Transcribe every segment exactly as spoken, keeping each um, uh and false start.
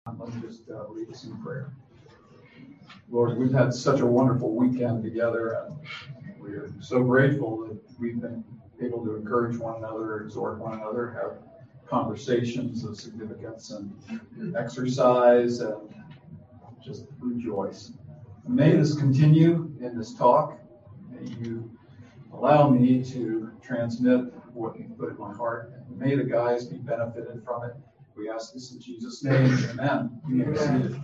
Let me just uh, lead us in prayer. Lord, we've had such a wonderful weekend together, and we're so grateful that we've been able to encourage one another, exhort one another, have conversations of significance and exercise, and just rejoice. May this continue in this talk. May you allow me to transmit what you put in my heart. May the guys be benefited from it. We ask this in Jesus' name. Amen. You may be seated.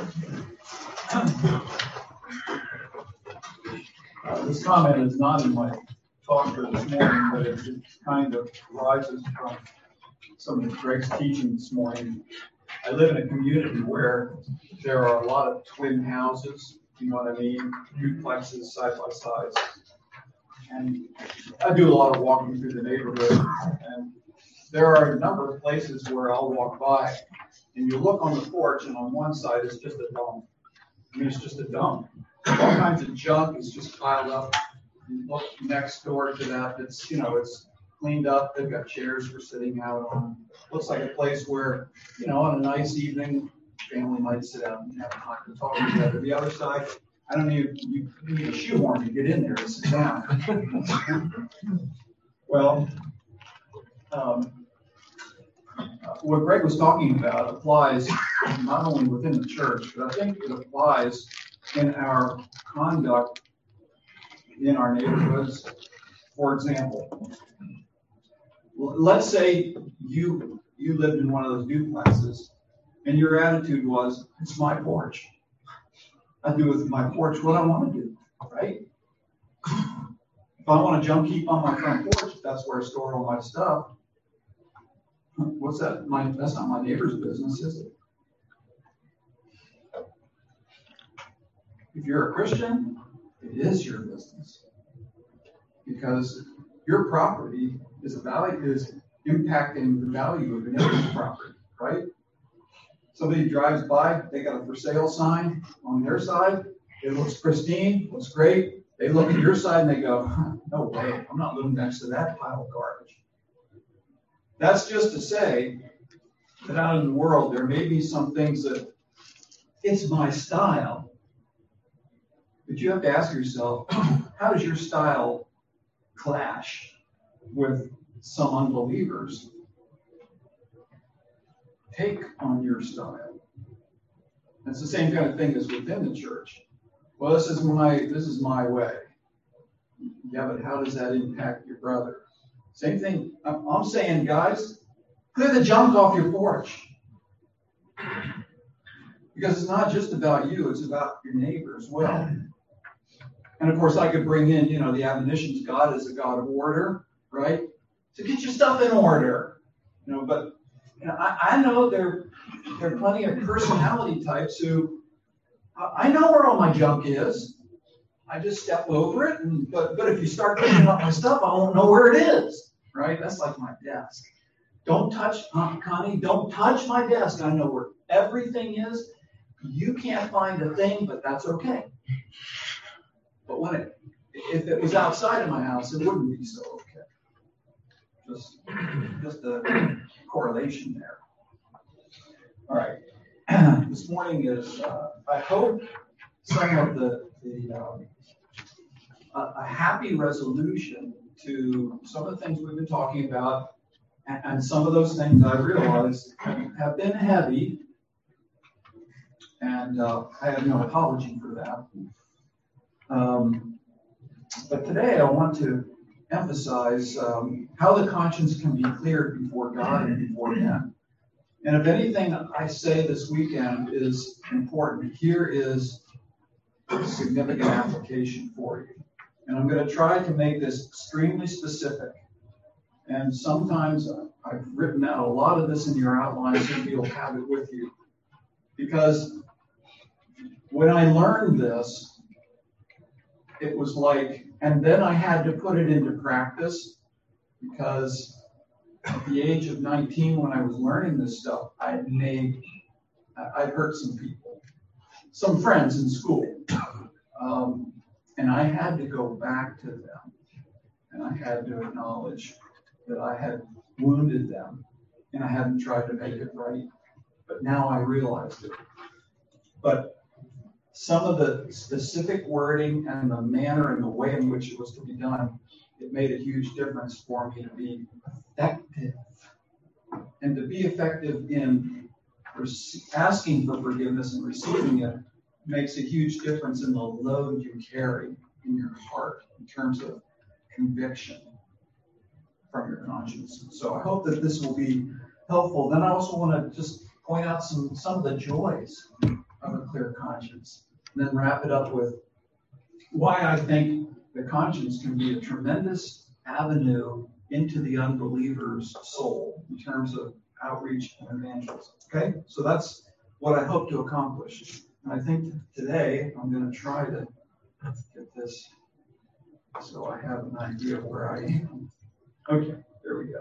Uh, this comment is not in my talk for this morning, but it, it kind of rises from some of Greg's teaching this morning. I live in a community where there are a lot of twin houses, you know what I mean, duplexes side by side. And I do a lot of walking through the neighborhood, and there are a number of places where I'll walk by, and you look on the porch, and on one side it's just a dump. I mean, it's just a dump. All kinds of junk is just piled up. You look next door to that, it's, you know, it's cleaned up. They've got chairs for sitting out on. Looks like a place where, you know, on a nice evening, family might sit out and have time to talk together. The other side, I don't need, you need a shoehorn to get in there to sit down. Well, um, what Greg was talking about applies not only within the church, but I think it applies in our conduct in our neighborhoods. For example, let's say you you lived in one of those duplexes, and your attitude was, "It's my porch. I do with my porch what I want to do." Right? If I want a junk heap on my front porch, that's where I store all my stuff. What's that? My, that's not my neighbor's business, is it? If you're a Christian, it is your business, because your property is a value is impacting the value of the neighbor's property, right? Somebody drives by, they got a for sale sign on their side. It looks pristine, looks great. They look at your side and they go, huh, "No way, I'm not living next to that pile of garbage." That's just to say that out in the world, there may be some things that it's my style. But you have to ask yourself, how does your style clash with some unbelievers' take on your style? It's the same kind of thing as within the church. Well, this is my this is my way. Yeah, but how does that impact your brother? Same thing. I'm saying, guys, clear the junk off your porch. Because it's not just about you, it's about your neighbor as well. And of course, I could bring in, you know, the admonitions. God is a God of order, right? So get your stuff in order. You know, but you know, I, I know there, there are plenty of personality types who, I know where all my junk is. I just step over it, and but but if you start cleaning up my stuff, I won't know where it is, right? That's like my desk. Don't touch, Aunt Connie, don't touch my desk. I know where everything is. You can't find a thing, but that's okay. But when it, if it was outside of my house, it wouldn't be so okay. Just, just a correlation there. All right. This morning is, uh, I hope, some of the, the um, a, a happy resolution to some of the things we've been talking about, and, and some of those things I realize have been heavy, and uh, I have no apology for that. Um, but today I want to emphasize um, how the conscience can be cleared before God and before men. And if anything I say this weekend is important, here is a significant application for you. And I'm going to try to make this extremely specific. And sometimes I've written out a lot of this in your outlines, and you'll have it with you. Because when I learned this, it was like, and then I had to put it into practice, because at the age of nineteen, when I was learning this stuff, I had made, I'd hurt some people, some friends in school. Um, and I had to go back to them, and I had to acknowledge that I had wounded them, and I hadn't tried to make it right. but now I realized it. But some of the specific wording and the manner and the way in which it was to be done, it made a huge difference for me to be effective. And to be effective in asking for forgiveness and receiving it makes a huge difference in the load you carry in your heart in terms of conviction from your conscience. So I hope that this will be helpful. Then I also want to just point out some, some of the joys of a clear conscience, and then wrap it up with why I think the conscience can be a tremendous avenue into the unbeliever's soul in terms of outreach and evangelism. Okay? So that's what I hope to accomplish. And I think today I'm going to try to get this so I have an idea of where I am. Okay, there we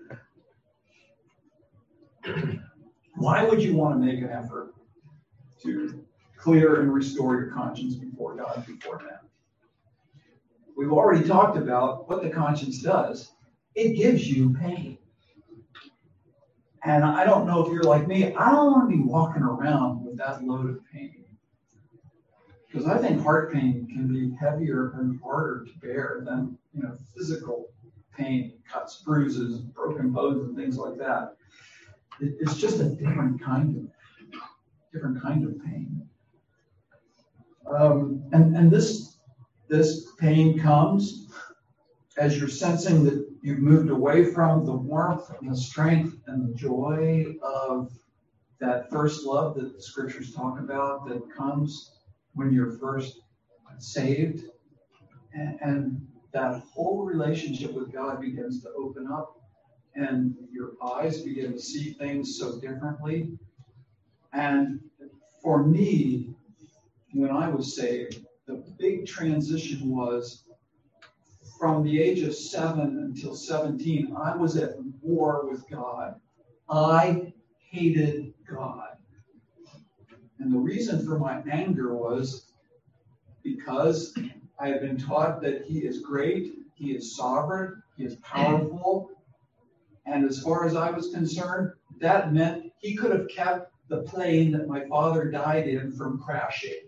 go. Why would you want to make an effort to clear and restore your conscience before God, before men? We've already talked about what the conscience does. It gives you pain. And I don't know if you're like me, I don't want to be walking around with that load of pain. Because I think heart pain can be heavier and harder to bear than, you know, physical pain, cuts, bruises, broken bones, and things like that. It, it's just a different kind of, different kind of pain. Um, and and this this pain comes as you're sensing that you've moved away from the warmth and the strength and the joy of that first love that the scriptures talk about that comes when you're first saved. And, and that whole relationship with God begins to open up, and your eyes begin to see things so differently. And for me, when I was saved, the big transition was from the age of seven until seventeen, I was at war with God. I hated God. And the reason for my anger was because I had been taught that he is great, he is sovereign, he is powerful. And as far as I was concerned, that meant he could have kept the plane that my father died in from crashing.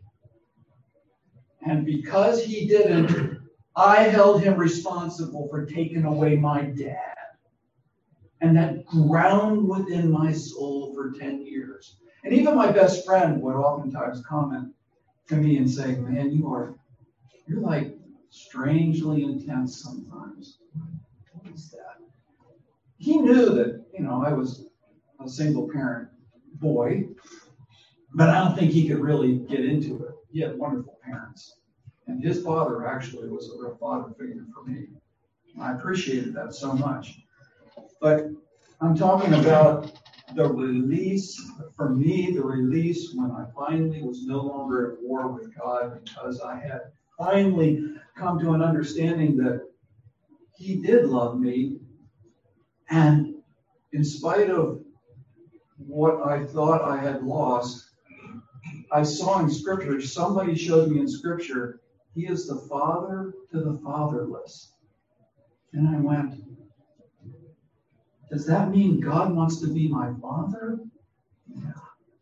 And because he didn't, I held him responsible for taking away my dad. And that ground within my soul for ten years. And even my best friend would oftentimes comment to me and say, man, you are, you're like strangely intense sometimes. What is that? He knew that, you know, I was a single parent boy, but I don't think he could really get into it. He had wonderful parents. And his father actually was a real father figure for me. I appreciated that so much. But I'm talking about the release, for me, the release when I finally was no longer at war with God, because I had finally come to an understanding that he did love me. And in spite of what I thought I had lost, I saw in Scripture, somebody showed me in Scripture, he is the father to the fatherless. And I went, does that mean God wants to be my father? Yeah.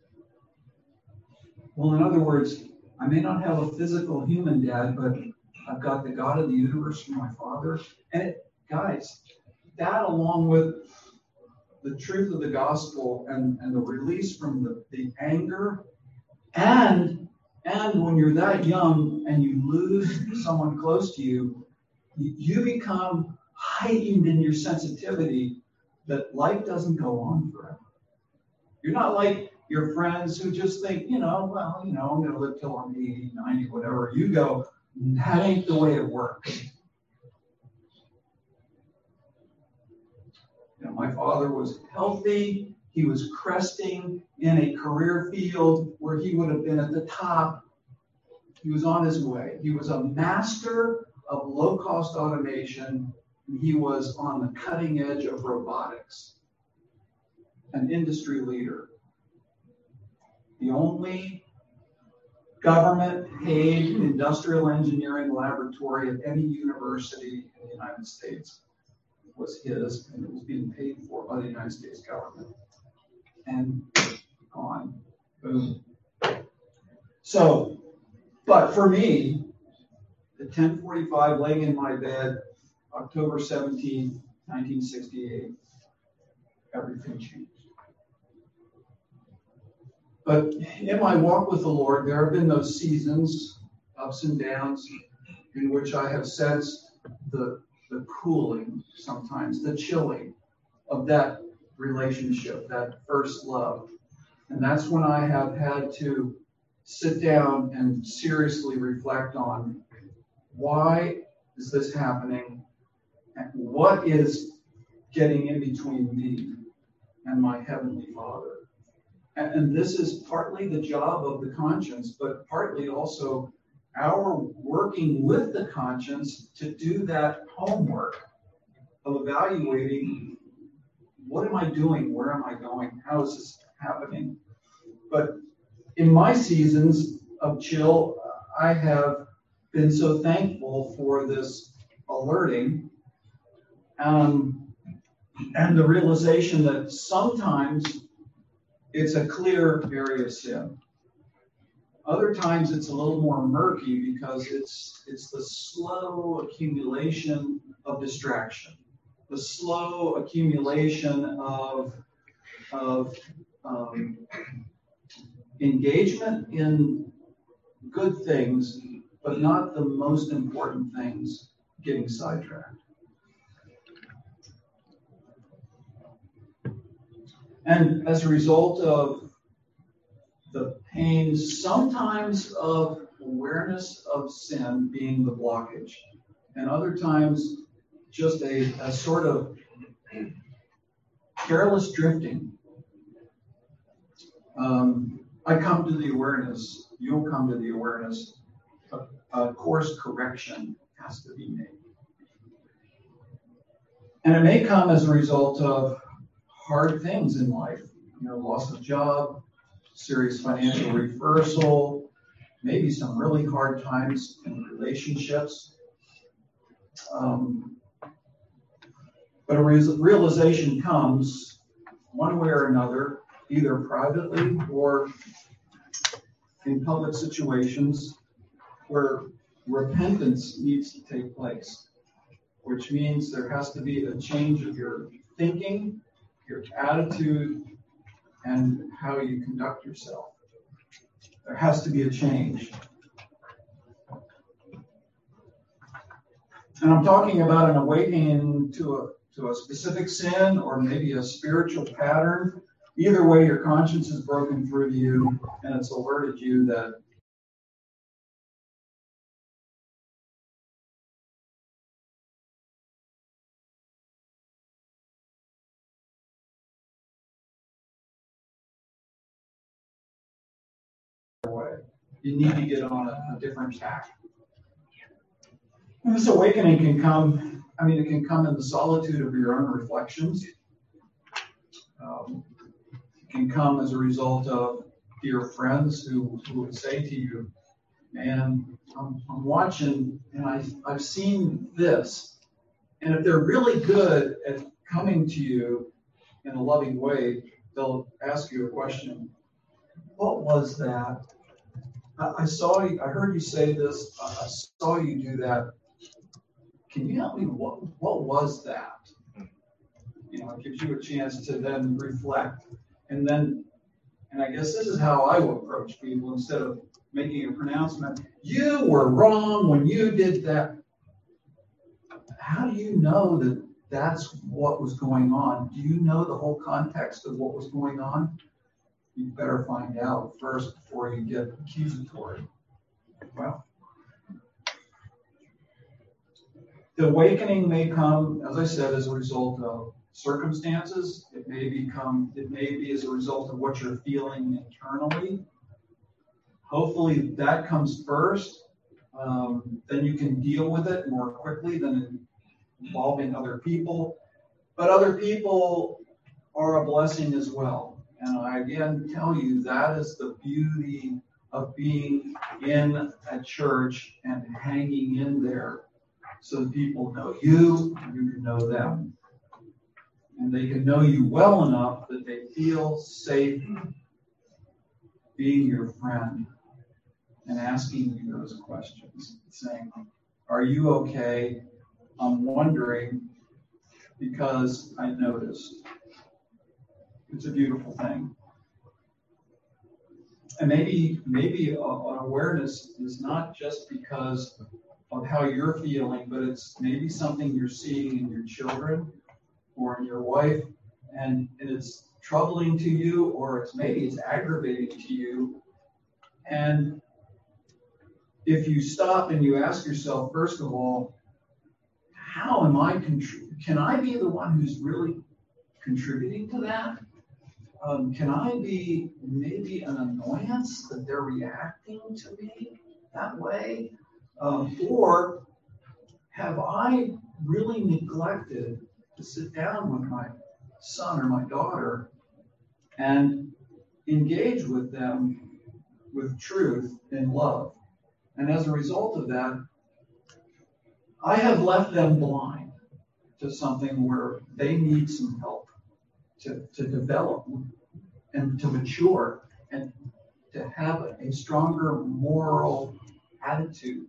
Well, in other words, I may not have a physical human dad, but I've got the God of the universe for my father. And it, guys, that along with the truth of the gospel and, and the release from the, the anger, and and when you're that young and you lose someone close to you, you, you become heightened in your sensitivity that life doesn't go on forever. You're not like your friends who just think, you know, well, you know, I'm going to live till I'm eighty, ninety, whatever. You go, that ain't the way it works. You know, my father was healthy. He was cresting in a career field where he would have been at the top. He was on his way. He was a master of low-cost automation. He was on the cutting edge of robotics, an industry leader. The only government-paid industrial engineering laboratory at any university in the United States was his, and it was being paid for by the United States government. And gone. Boom. So, but for me, at ten forty-five, laying in my bed, October seventeenth, nineteen sixty-eight, everything changed. But in my walk with the Lord, there have been those seasons, ups and downs, in which I have sensed the, the cooling sometimes, the chilling of that relationship, that first love. And that's when I have had to sit down and seriously reflect on, why is this happening? And what is getting in between me and my Heavenly Father? And, and this is partly the job of the conscience, but partly also our working with the conscience to do that homework of evaluating, what am I doing? Where am I going? How is this happening? But in my seasons of chill, I have been so thankful for this alerting um, and the realization that sometimes it's a clear area of sin. Other times it's a little more murky because it's it's the slow accumulation of distraction, the slow accumulation of of um, engagement in good things, but not the most important things, getting sidetracked. And as a result of the pain, sometimes of awareness of sin being the blockage, and other times just a, a sort of careless drifting, um, I come to the awareness, you'll come to the awareness, a, a course correction has to be made. And it may come as a result of hard things in life, you know, loss of job, serious financial reversal, maybe some really hard times in relationships. Um, but a re- realization comes one way or another, either privately or in public situations, where repentance needs to take place, which means there has to be a change of your thinking, your attitude, and how you conduct yourself. There has to be a change. And I'm talking about an awakening to a to a specific sin or maybe a spiritual pattern. Either way, your conscience has broken through to you and it's alerted you that way. You need to get on a, a different tack. And this awakening can come, I mean, it can come in the solitude of your own reflections. Um, it can come as a result of dear friends who, who would say to you, man, I'm, I'm watching and I, I've seen this. And if they're really good at coming to you in a loving way, they'll ask you a question. What was that? I, I saw you, I heard you say this. I saw you do that. Can you help me? What, what was that? You know, it gives you a chance to then reflect. And then, and I guess this is how I will approach people instead of making a pronouncement. You were wrong when you did that. How do you know that that's what was going on? Do you know the whole context of what was going on? You better find out first before you get accusatory. Well, the awakening may come, as I said, as a result of circumstances. It may become, it may be as a result of what you're feeling internally. Hopefully that comes first. Um, then you can deal with it more quickly than involving other people. But other people are a blessing as well. And I again tell you, that is the beauty of being in a church and hanging in there so that people know you and you can know them. And they can know you well enough that they feel safe being your friend and asking you those questions, saying, are you okay? I'm wondering because I noticed. It's a beautiful thing. And maybe maybe an awareness is not just because of how you're feeling, but it's maybe something you're seeing in your children or in your wife, and, and it's troubling to you, or it's maybe it's aggravating to you. And if you stop and you ask yourself, first of all, how am I, contri- can I be the one who's really contributing to that? Um, can I be maybe an annoyance that they're reacting to me that way? Um, or have I really neglected to sit down with my son or my daughter and engage with them with truth and love? And as a result of that, I have left them blind to something where they need some help to, to develop and to mature and to have a stronger moral attitude.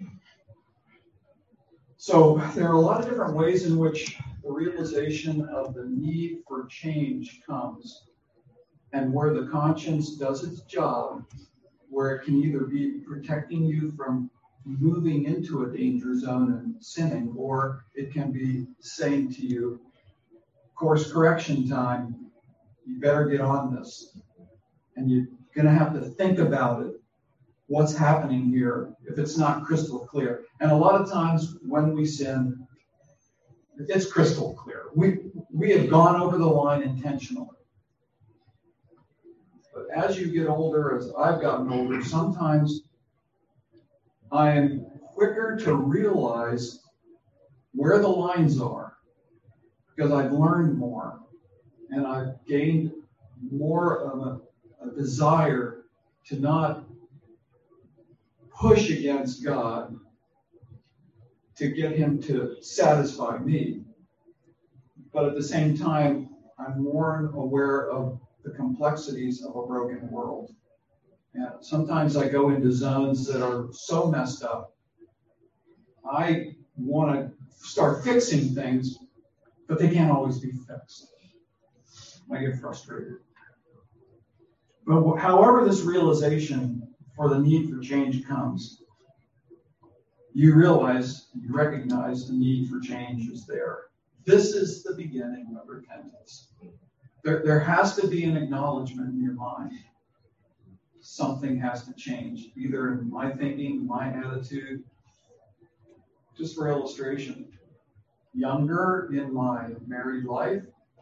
So there are a lot of different ways in which the realization of the need for change comes, and where the conscience does its job, where it can either be protecting you from moving into a danger zone and sinning, or it can be saying to you, course correction time, you better get on this. And you're going to have to think about it, what's happening here, if it's not crystal clear. And a lot of times when we sin, it's crystal clear. We, we have gone over the line intentionally. But as you get older, as I've gotten older, sometimes I am quicker to realize where the lines are because I've learned more and I've gained more of a, a desire to not push against God to get him to satisfy me. But at the same time, I'm more aware of the complexities of a broken world. And sometimes I go into zones that are so messed up. I want to start fixing things, but they can't always be fixed. I get frustrated. But however this realization for the need for change comes, you realize, you recognize the need for change is there. This is the beginning of repentance. There, there has to be an acknowledgement in your mind. Something has to change, either in my thinking, my attitude. Just for illustration, younger in my married life,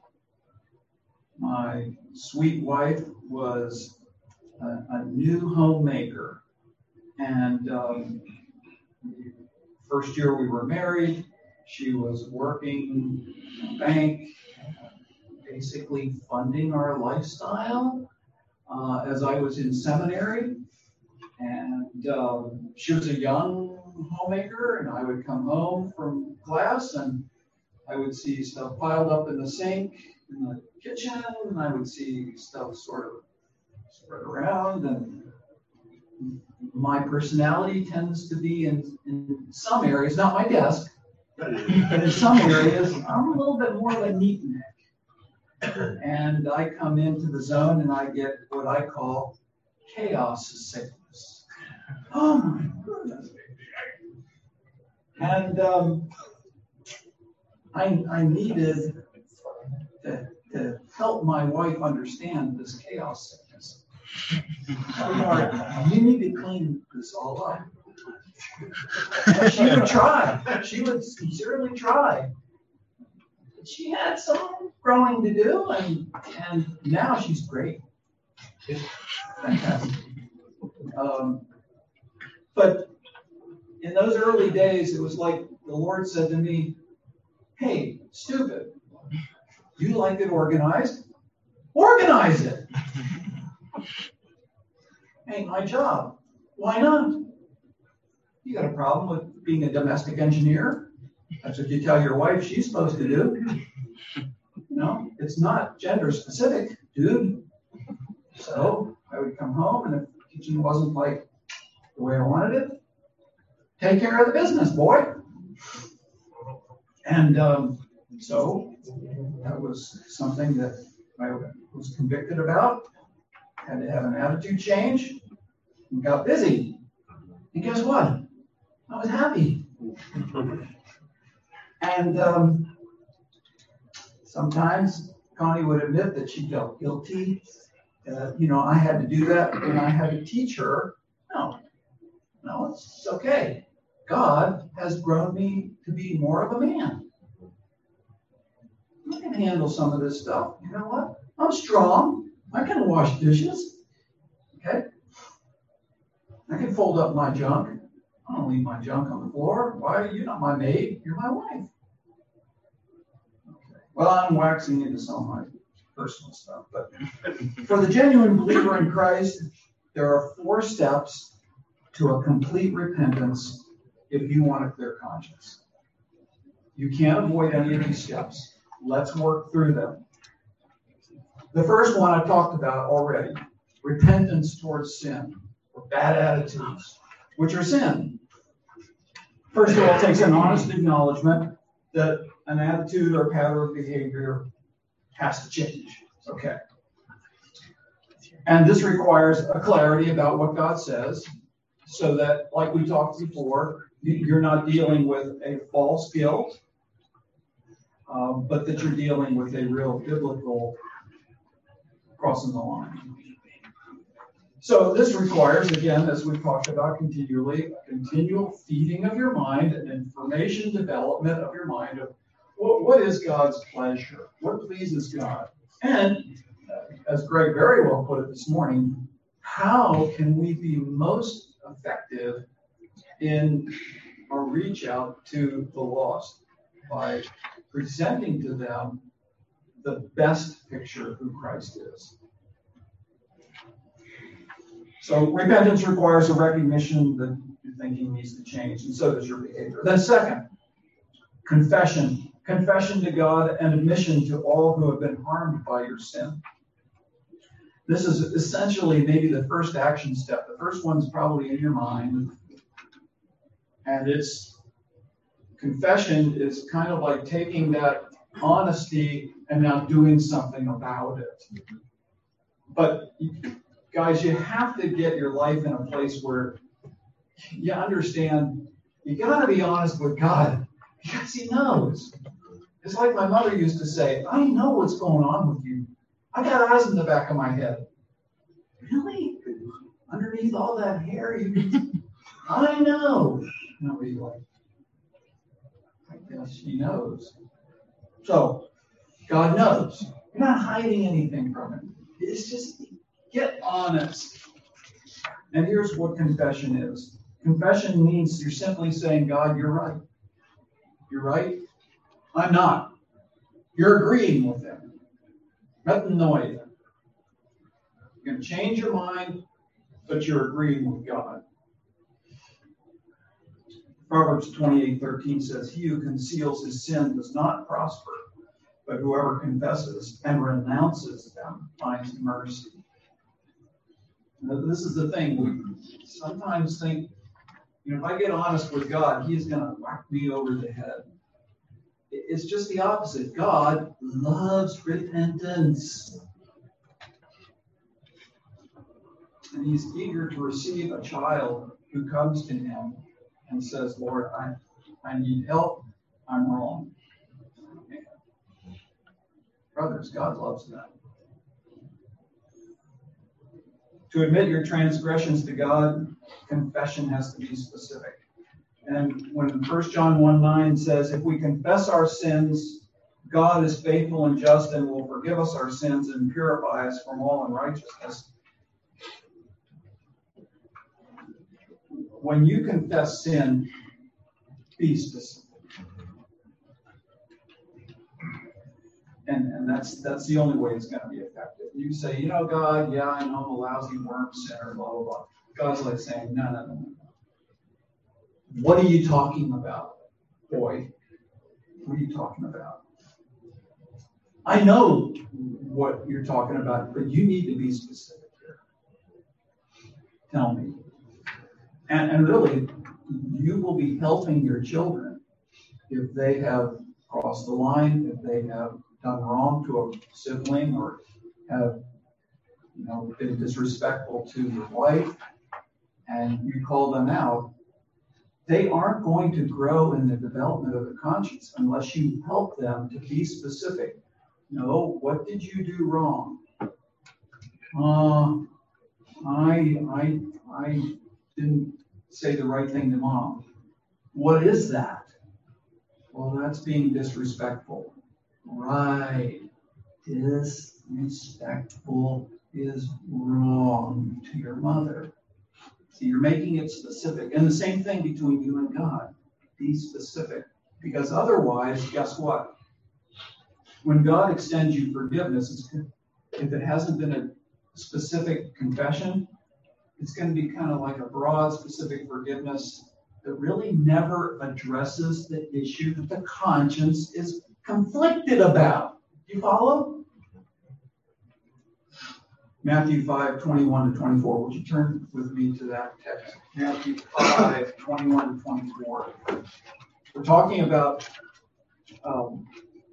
my sweet wife was a, a new homemaker. And um, first year we were married, she was working in a bank, basically funding our lifestyle uh, as I was in seminary. And um, she was a young homemaker, and I would come home from class and I would see stuff piled up in the sink in the kitchen, and I would see stuff sort of spread around. And my personality tends to be in, in some areas, not my desk, but in some areas, I'm a little bit more of a neatnik. And I come into the zone and I get what I call chaos sickness. Oh my goodness. And um, I, I needed to, to help my wife understand this chaos sickness. You need to clean this all up. And she would try. She would sincerely try. She had some growing to do, and and now she's great. It's fantastic. Um, but in those early days, it was like the Lord said to me, "Hey, stupid, you like it organized? Organize it. Ain't my job. Why not? You got a problem with being a domestic engineer? That's what you tell your wife she's supposed to do. You know, it's not gender specific, dude. So I would come home, and if the kitchen wasn't like the way I wanted it, take care of the business, boy. And um, so that was something that I was convicted about. Had to have an attitude change, and got busy. And guess what? I was happy. And um, sometimes Connie would admit that she felt guilty. Uh, you know, I had to do that, and I had to teach her, no, no, it's okay. God has grown me to be more of a man. I can handle some of this stuff. You know what? I'm strong. I can wash dishes. Okay? I can fold up my junk. I don't leave my junk on the floor. Why? You're not my maid. You're my wife. Okay. Well, I'm waxing into some of my personal stuff. But for the genuine believer in Christ, there are four steps to a complete repentance if you want a clear conscience. You can't avoid any of these steps. Let's work through them. The first one I talked about already, repentance towards sin, or bad attitudes, which are sin. First of all, it takes an honest acknowledgement that an attitude or pattern of behavior has to change. Okay. And this requires a clarity about what God says, so that, like we talked before, you're not dealing with a false guilt, um, but that you're dealing with a real biblical crossing the line. So this requires, again, as we've talked about continually, a continual feeding of your mind and information development of your mind of what, what is God's pleasure? What pleases God? And, uh, as Greg very well put it this morning, how can we be most effective in our reach out to the lost by presenting to them the best picture of who Christ is? So repentance requires a recognition that your thinking needs to change, and so does your behavior. Then second, confession. Confession to God and admission to all who have been harmed by your sin. This is essentially maybe the first action step. The first one's probably in your mind. And it's confession is kind of like taking that honesty and now doing something about it. But guys, you have to get your life in a place where you understand you got to be honest with God because He knows. It's like my mother used to say, I know what's going on with you. I got eyes in the back of my head. Really? Underneath all that hair? You... I know. No, he's like, I guess He knows. So, God knows. You're not hiding anything from Him. It's just get honest. And here's what confession is. Confession means you're simply saying, God, you're right. You're right. I'm not. You're agreeing with Him. Metanoia. You're going to change your mind, but you're agreeing with God. Proverbs twenty-eight thirteen says, He who conceals his sin does not prosper, but whoever confesses and renounces them finds mercy. Now, this is the thing. We sometimes think, you know, if I get honest with God, He's going to whack me over the head. It's just the opposite. God loves repentance. And He's eager to receive a child who comes to Him and says, Lord, I, I need help. I'm wrong. Brothers, God loves that. To admit your transgressions to God, confession has to be specific. And when First John one nine says, if we confess our sins, God is faithful and just and will forgive us our sins and purify us from all unrighteousness. When you confess sin, be specific. And, and that's that's the only way it's going to be effective. You say, you know, God, yeah, I know I'm a lousy worm sinner, blah, blah, blah. God's like saying, no, no, no, no. What are you talking about, boy? What are you talking about? I know what you're talking about, but you need to be specific here. Tell me. And, and really, you will be helping your children if they have crossed the line, if they have done wrong to a sibling or have, you know, been disrespectful to your wife, and you call them out. They aren't going to grow in the development of the conscience unless you help them to be specific. No, what did you do wrong? Uh, I, I, I didn't say the right thing to mom. What is that? Well, that's being disrespectful. Right. Disrespectful is wrong to your mother. See, you're making it specific. And the same thing between you and God. Be specific. Because otherwise, guess what? When God extends you forgiveness, it's, if it hasn't been a specific confession, it's going to be kind of like a broad, specific forgiveness that really never addresses the issue that the conscience is conflicted about. Do you follow? Matthew five, twenty-one to twenty-four. Would you turn with me to that text? Matthew five, twenty-one to twenty-four. We're talking about um,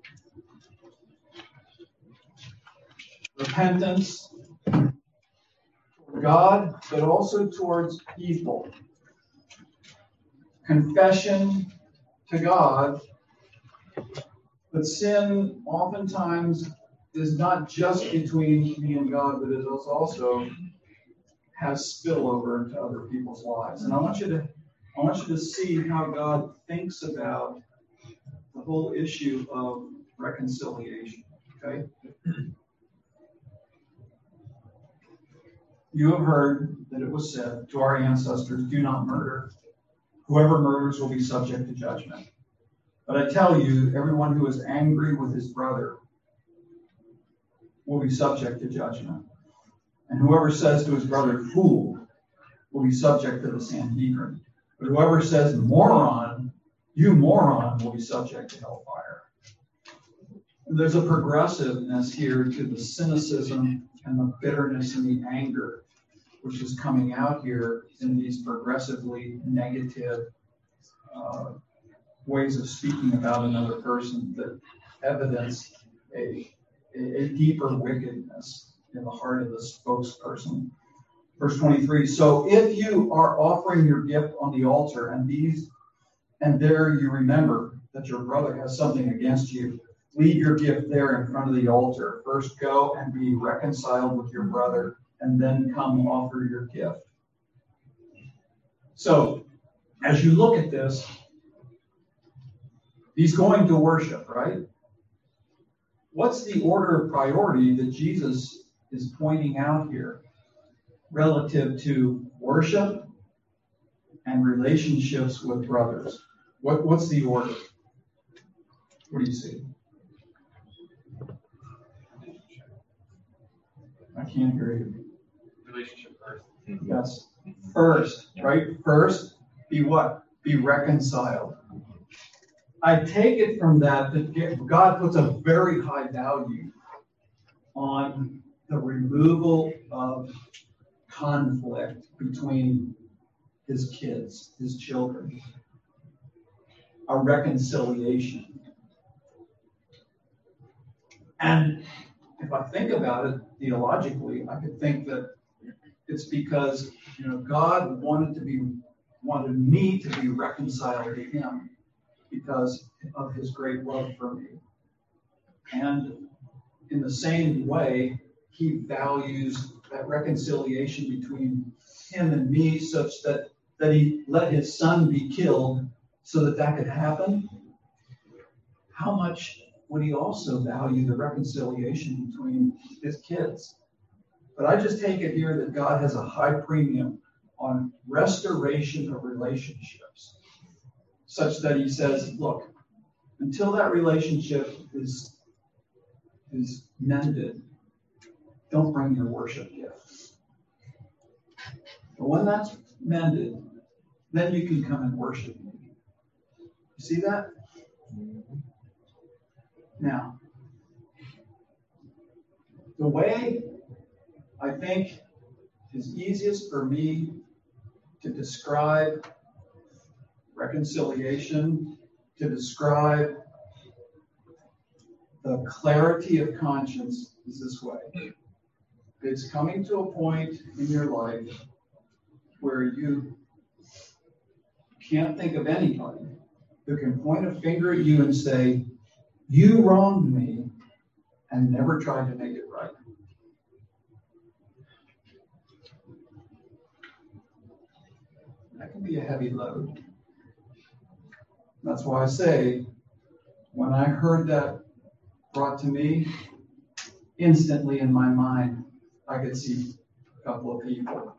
repentance for God, but also towards people. Confession to God, but sin oftentimes is not just between me and God, but it is also has spillover into other people's lives. And I want you to, I want you to see how God thinks about the whole issue of reconciliation. Okay? You have heard that it was said to our ancestors, "Do not murder. Whoever murders will be subject to judgment. But I tell you, everyone who is angry with his brother will be subject to judgment. And whoever says to his brother, 'Fool,' will be subject to the Sanhedrin. But whoever says, 'Moron,' you moron, will be subject to hellfire." And there's a progressiveness here to the cynicism and the bitterness and the anger, which is coming out here in these progressively negative uh, ways of speaking about another person that evidence a, a, a deeper wickedness in the heart of the spokesperson. Verse twenty-three, "So if you are offering your gift on the altar, and these and there you remember that your brother has something against you, leave your gift there in front of the altar. First go and be reconciled with your brother, and then come offer your gift." So, as you look at this, he's going to worship, right? What's the order of priority that Jesus is pointing out here relative to worship and relationships with brothers? What, what's the order? What do you see? I can't hear you. Relationship first. Yes. First, right? First, be what? Be reconciled. I take it from that that God puts a very high value on the removal of conflict between his kids, his children. A reconciliation. And if I think about it theologically, I could think that it's because, you know, God wanted to be wanted me to be reconciled to him because of his great love for me. And in the same way, he values that reconciliation between him and me such that, that he let his son be killed so that that could happen. How much would he also value the reconciliation between his kids? But I just take it here that God has a high premium on restoration of relationships, such that he says, look, until that relationship is, is mended, don't bring your worship gift. But when that's mended, then you can come and worship me. You see that? Now, the way I think is easiest for me to describe reconciliation, to describe the clarity of conscience is this way. It's coming to a point in your life where you can't think of anybody who can point a finger at you and say, you wronged me, and never tried to make it right. That can be a heavy load. That's why I say, when I heard that brought to me, instantly in my mind, I could see a couple of people.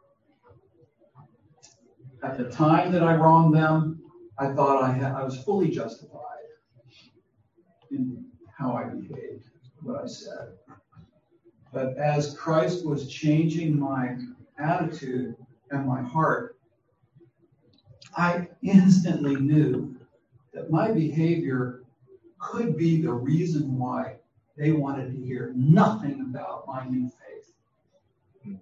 At the time that I wronged them, I thought I had, I was fully justified in how I behaved, what I said. But as Christ was changing my attitude and my heart, I instantly knew that my behavior could be the reason why they wanted to hear nothing about my new faith.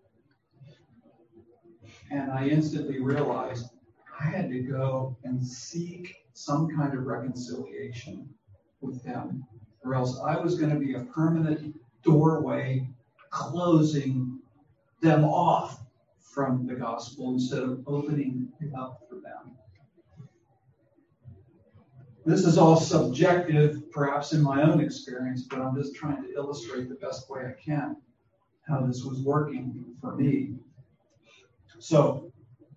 And I instantly realized I had to go and seek some kind of reconciliation with them, or else I was going to be a permanent doorway closing them off from the gospel instead of opening it up for them. This is all subjective, perhaps in my own experience, but I'm just trying to illustrate the best way I can how this was working for me. So,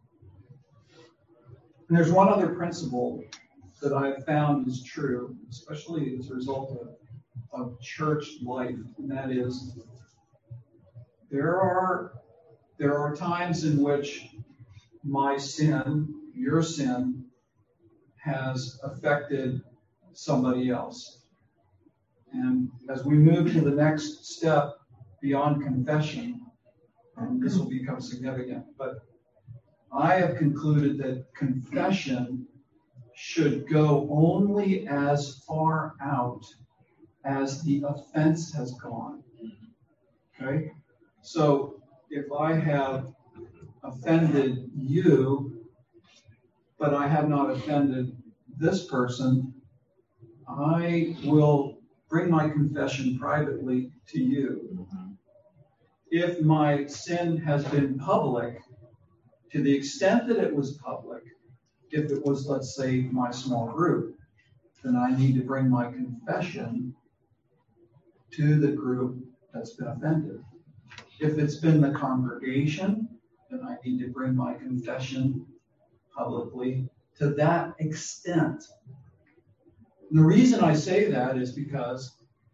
and there's one other principle that I've found is true, especially as a result of, of church life, and that is there are there are times in which my sin, your sin, has affected somebody else. And as we move to the next step beyond confession, and this will become significant, but I have concluded that confession should go only as far out as the offense has gone. Okay? So if I have offended you, but I have not offended this person, I will bring my confession privately to you. If my sin has been public, to the extent that it was public, if it was, let's say, my small group, then I need to bring my confession to the group that's been offended. If it's been the congregation, then I need to bring my confession publicly to that extent. And the reason I say that is because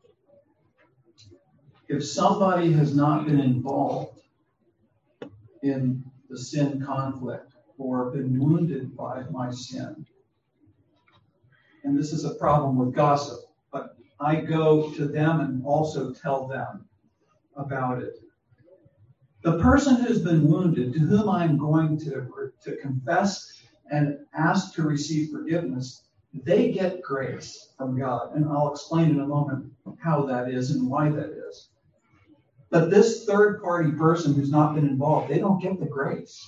if somebody has not been involved in the sin conflict or been wounded by my sin, and this is a problem with gossip, but I go to them and also tell them about it. The person who's been wounded, to whom I'm going to, to confess and ask to receive forgiveness, they get grace from God. And I'll explain in a moment how that is and why that is. But this third-party person who's not been involved, they don't get the grace.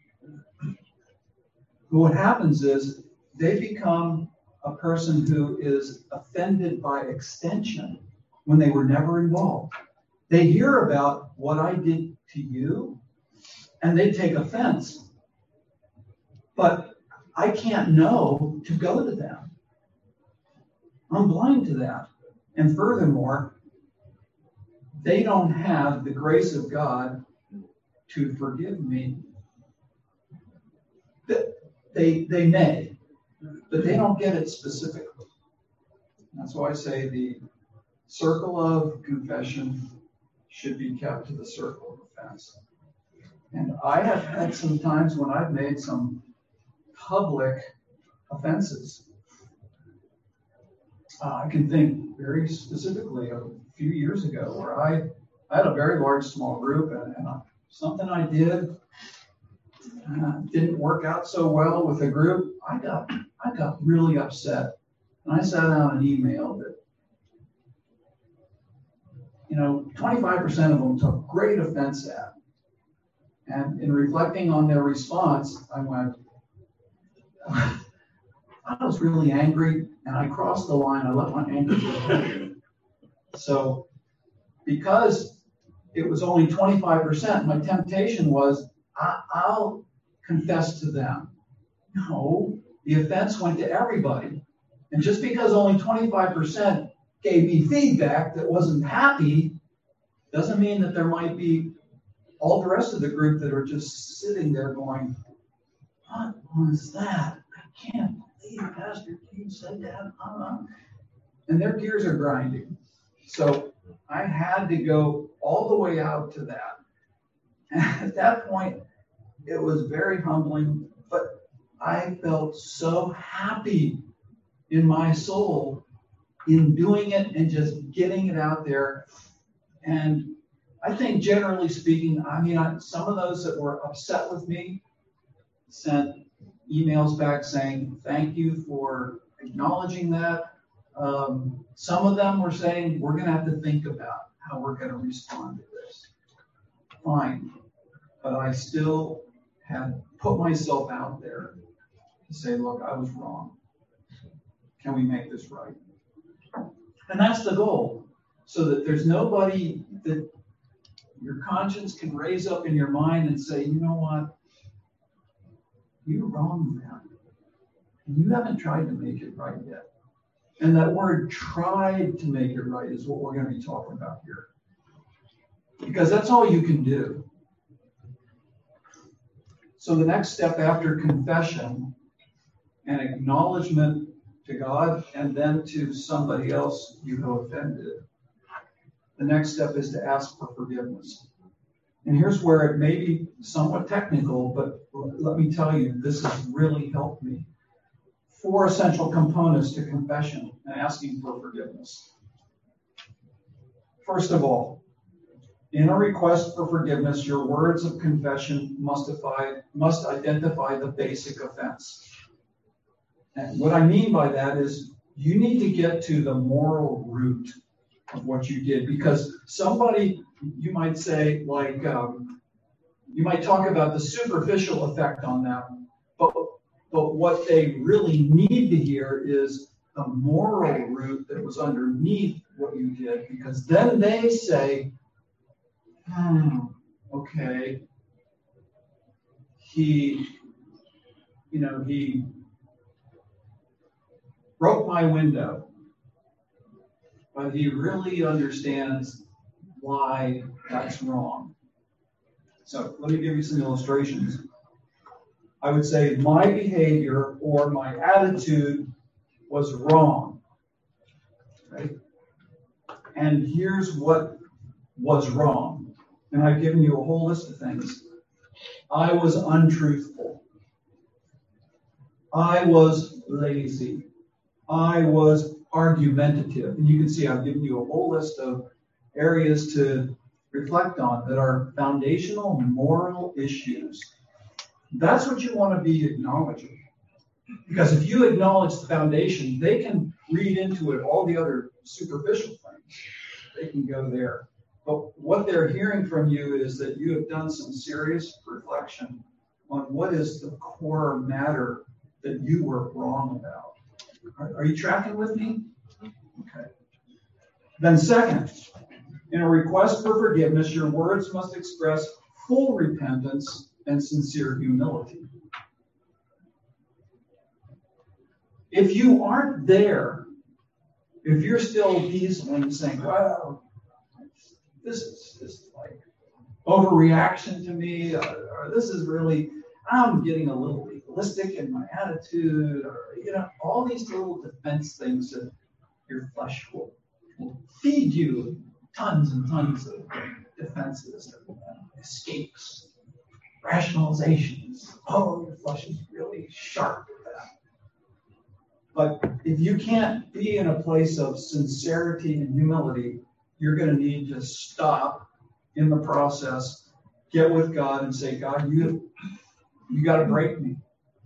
What happens is they become a person who is offended by extension when they were never involved. They hear about what I did to you, and they take offense. But I can't know to go to them. I'm blind to that. And furthermore, they don't have the grace of God to forgive me. They, they may, but they don't get it specifically. That's why I say the circle of confession should be kept to the circle of offense. And I have had some times when I've made some public offenses. Uh, I can think very specifically of a few years ago where I, I had a very large small group, and, and I, something I did uh, didn't work out so well with the group. I got I got really upset, and I sat down and emailed it. You know, twenty-five percent of them took great offense at. And in reflecting on their response, I went, I was really angry, and I crossed the line. I let my anger go. So because it was only twenty-five percent, my temptation was, I- I'll confess to them. No, the offense went to everybody. And just because only twenty-five percent gave me feedback that wasn't happy, doesn't mean that there might be all the rest of the group that are just sitting there going, what was that? I can't believe Pastor Keith said that. Uh-huh. And their gears are grinding. So I had to go all the way out to that. And at that point, it was very humbling, but I felt so happy in my soul in doing it and just getting it out there. And I think generally speaking, I mean, I, some of those that were upset with me sent emails back saying, thank you for acknowledging that. Um, some of them were saying, we're going to have to think about how we're going to respond to this. Fine. But I still had put myself out there to say, look, I was wrong. Can we make this right? And that's the goal, so that there's nobody that your conscience can raise up in your mind and say, you know what? You're wrong, man. And you haven't tried to make it right yet. And that word tried to make it right is what we're going to be talking about here. Because that's all you can do. So the next step after confession and acknowledgement to God and then to somebody else you have offended, the next step is to ask for forgiveness. And here's where it may be somewhat technical, but let me tell you, this has really helped me. Four essential components to confession and asking for forgiveness. First of all, in a request for forgiveness, your words of confession must, defy, must identify the basic offense. And what I mean by that is you need to get to the moral root of what you did, because somebody, you might say, like, um, you might talk about the superficial effect on them, but but what they really need to hear is the moral root that was underneath what you did, because then they say, hmm, okay, he, you know, he broke my window, but he really understands why that's wrong. So let me give you some illustrations. I would say my behavior or my attitude was wrong. Right? And here's what was wrong. And I've given you a whole list of things. I was untruthful. I was lazy. I was argumentative. And you can see I've given you a whole list of areas to reflect on that are foundational moral issues. That's what you want to be acknowledging. Because if you acknowledge the foundation, they can read into it all the other superficial things. They can go there. But what they're hearing from you is that you have done some serious reflection on what is the core matter that you were wrong about. Are, are you tracking with me? Okay. Then second, in a request for forgiveness, your words must express full repentance and sincere humility. If you aren't there, if you're still dieseling saying, well, this is just like overreaction to me, or, or this is really, I'm getting a little legalistic in my attitude, or, you know, all these little defense things that your flesh will, will feed you tons and tons of defenses, and escapes, rationalizations. Oh, your flesh is really sharp with that. But if you can't be in a place of sincerity and humility, you're going to need to stop in the process, get with God and say, God, you, you got to break me.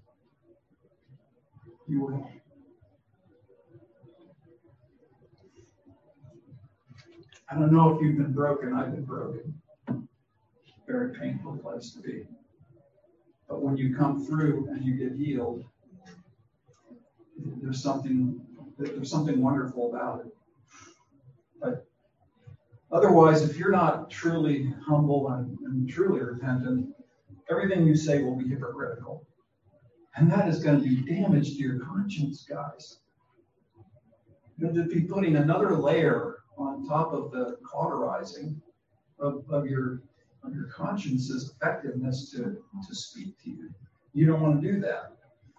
You will. I don't know if you've been broken. I've been broken. very painful place to be. But when you come through and you get healed, there's something there's something wonderful about it. But otherwise, if you're not truly humble and, and truly repentant, everything you say will be hypocritical. And that is going to do damage to your conscience, guys. You'll just be putting another layer on top of the cauterizing of, of your of your conscience's effectiveness to, to speak to you. You don't want to do that.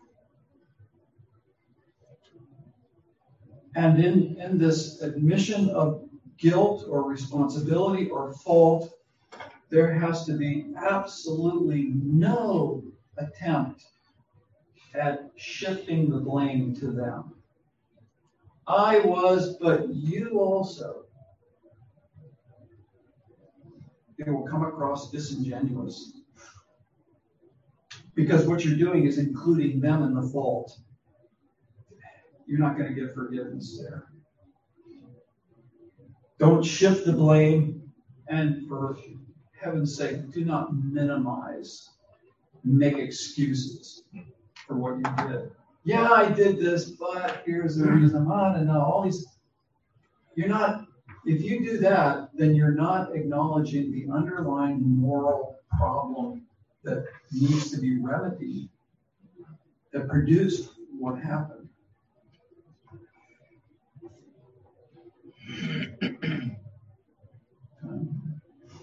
And in, in this admission of guilt or responsibility or fault, there has to be absolutely no attempt at shifting the blame to them. I was, but you also. It will come across disingenuous. Because what you're doing is including them in the fault. You're not going to get forgiveness there. Don't shift the blame, and for heaven's sake, do not minimize, make excuses for what you did. Yeah, I did this, but here's the reason. I don't know. All these. You're not. If you do that, then you're not acknowledging the underlying moral problem that needs to be remedied, that produced what happened. Um,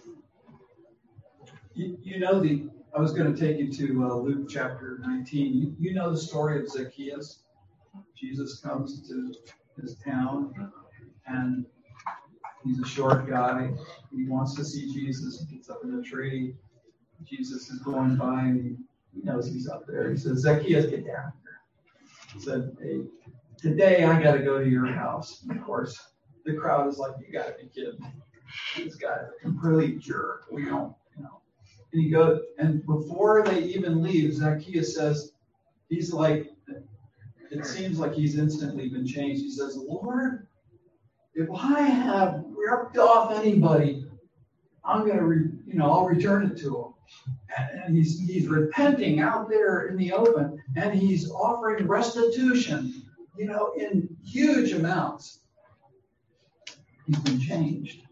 you, you know the. I was going to take you to uh, Luke chapter nineteen. You, you know the story of Zacchaeus. Jesus comes to his town, and he's a short guy. He wants to see Jesus. He gets up in a tree. Jesus is going by, and he, he knows he's up there. He says, Zacchaeus, get down here. He said, hey, today I got to go to your house. And of course, the crowd is like, you got to be kidding. This guy's a complete jerk. We don't, you know. And he goes, and before they even leave, Zacchaeus says, he's like, it seems like he's instantly been changed. He says, Lord, if I have ripped off anybody, I'm going to, re, you know, I'll return it to him. And, and he's he's repenting out there in the open, and he's offering restitution, you know, in huge amounts. He's been changed.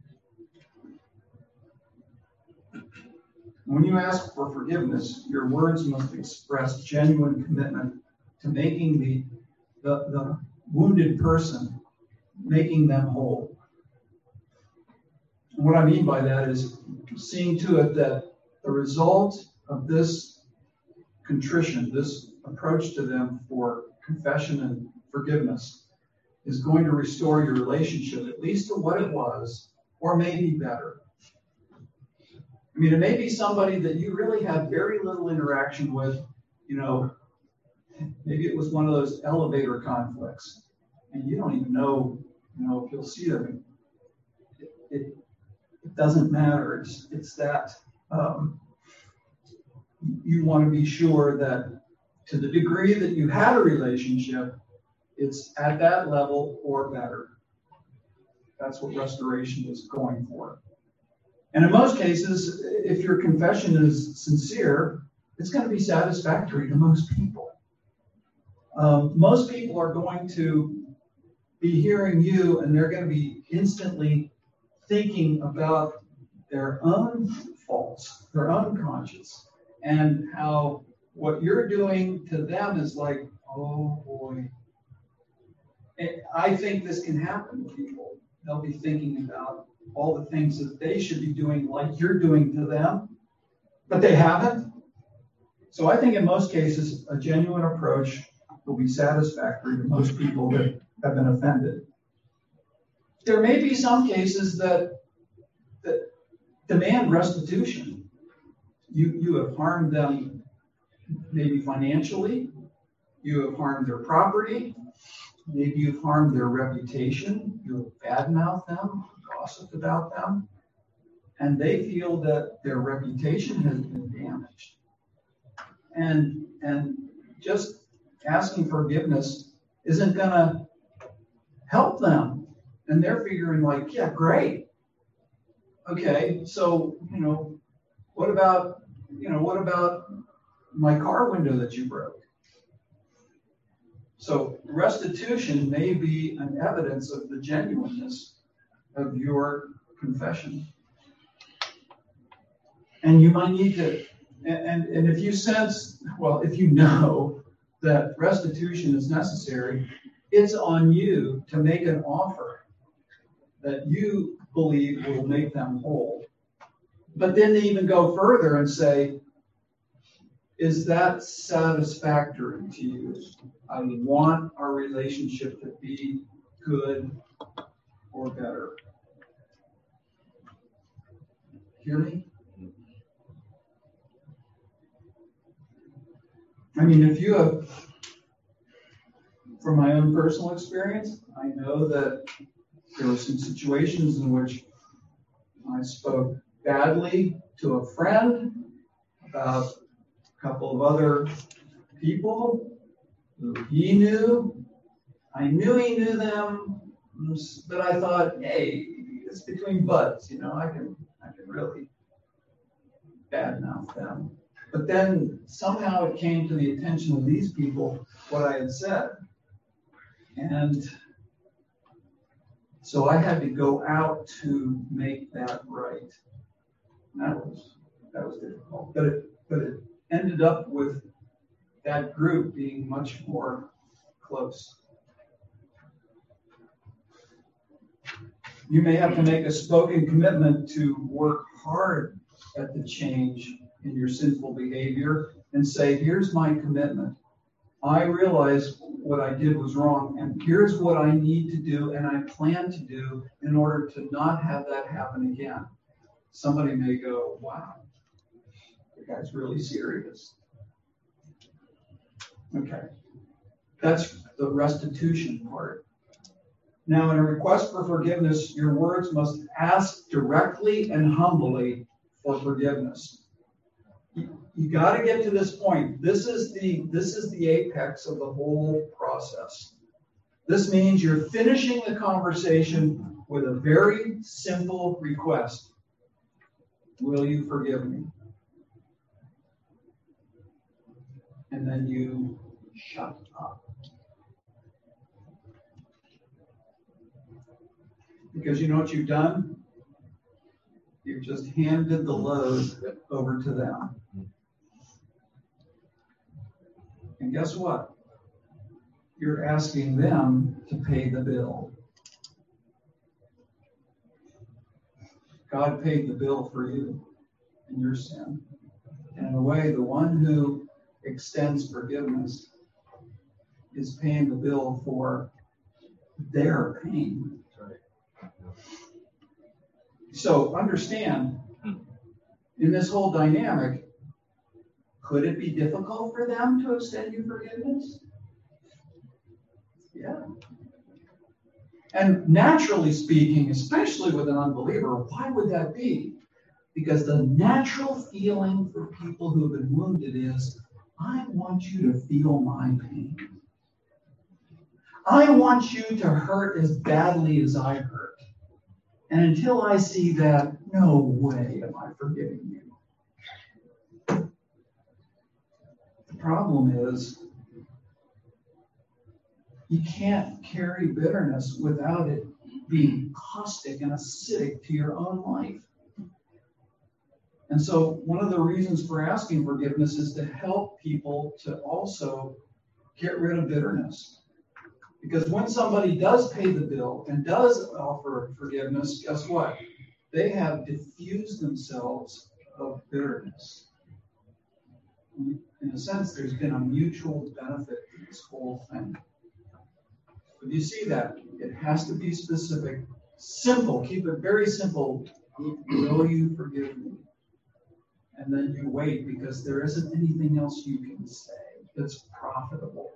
When you ask for forgiveness, your words must express genuine commitment to making the the, the wounded person, making them whole. And what I mean by that is seeing to it that the result of this contrition, this approach to them for confession and forgiveness, is going to restore your relationship at least to what it was, or maybe better. I mean, it may be somebody that you really had very little interaction with, you know, maybe it was one of those elevator conflicts, and you don't even know, you know, if you'll see them. It, it, it doesn't matter. It's, it's that um, you want to be sure that to the degree that you had a relationship, it's at that level or better. That's what restoration is going for. And in most cases, if your confession is sincere, it's going to be satisfactory to most people. Um, most people are going to be hearing you, and they're going to be instantly thinking about their own faults, their own conscience, and how what you're doing to them is like, oh boy. And I think this can happen to people. They'll be thinking about all the things that they should be doing like you're doing to them, but they haven't. So I think in most cases, a genuine approach will be satisfactory to most people that have been offended. There may be some cases that, that demand restitution. You, you have harmed them maybe financially. You have harmed their property. Maybe you've harmed their reputation. You have badmouthed them, gossiped about them. And they feel that their reputation has been damaged. And, and just asking forgiveness isn't going to help them. And they're figuring like, yeah, great. Okay, so, you know, What about, you know, what about my car window that you broke? So restitution may be an evidence of the genuineness of your confession. And you might need to, and, and, and if you sense, well, if you know that restitution is necessary, it's on you to make an offer that you believe will make them whole. But then they even go further and say, is that satisfactory to you? I want our relationship to be good or better. Hear me? I mean, if you have, from my own personal experience, I know that there were some situations in which I spoke badly to a friend about a couple of other people who he knew. I knew he knew them, but I thought, hey, it's between buds, you know, I can I can really badmouth them. But then somehow it came to the attention of these people what I had said. And so I had to go out to make that right. And that was that was difficult. But it but it ended up with that group being much more close. You may have to make a spoken commitment to work hard at the change in your sinful behavior and say, here's my commitment. I realize what I did was wrong, and here's what I need to do and I plan to do in order to not have that happen again. Somebody may go, wow, the guy's really serious. Okay, that's the restitution part. Now, in a request for forgiveness, your words must ask directly and humbly for forgiveness. You, you got to get to this point. This is the this is the apex of the whole process. This means you're finishing the conversation with a very simple request. Will you forgive me? And then you shut up. Because you know what you've done? You've just handed the load over to them. And guess what? You're asking them to pay the bill. God paid the bill for you and your sin. And in a way, the one who extends forgiveness is paying the bill for their pain. So understand, in this whole dynamic, could it be difficult for them to extend you forgiveness? Yeah. And naturally speaking, especially with an unbeliever, why would that be? Because the natural feeling for people who have been wounded is, I want you to feel my pain. I want you to hurt as badly as I hurt. And until I see that, no way am I forgiving you. The problem is, you can't carry bitterness without it being caustic and acidic to your own life. And so one of the reasons for asking forgiveness is to help people to also get rid of bitterness. Because when somebody does pay the bill and does offer forgiveness, guess what? They have diffused themselves of bitterness. In a sense, there's been a mutual benefit to this whole thing. But you see that? It has to be specific. Simple. Keep it very simple. Will you forgive me? And then you wait, because there isn't anything else you can say that's profitable.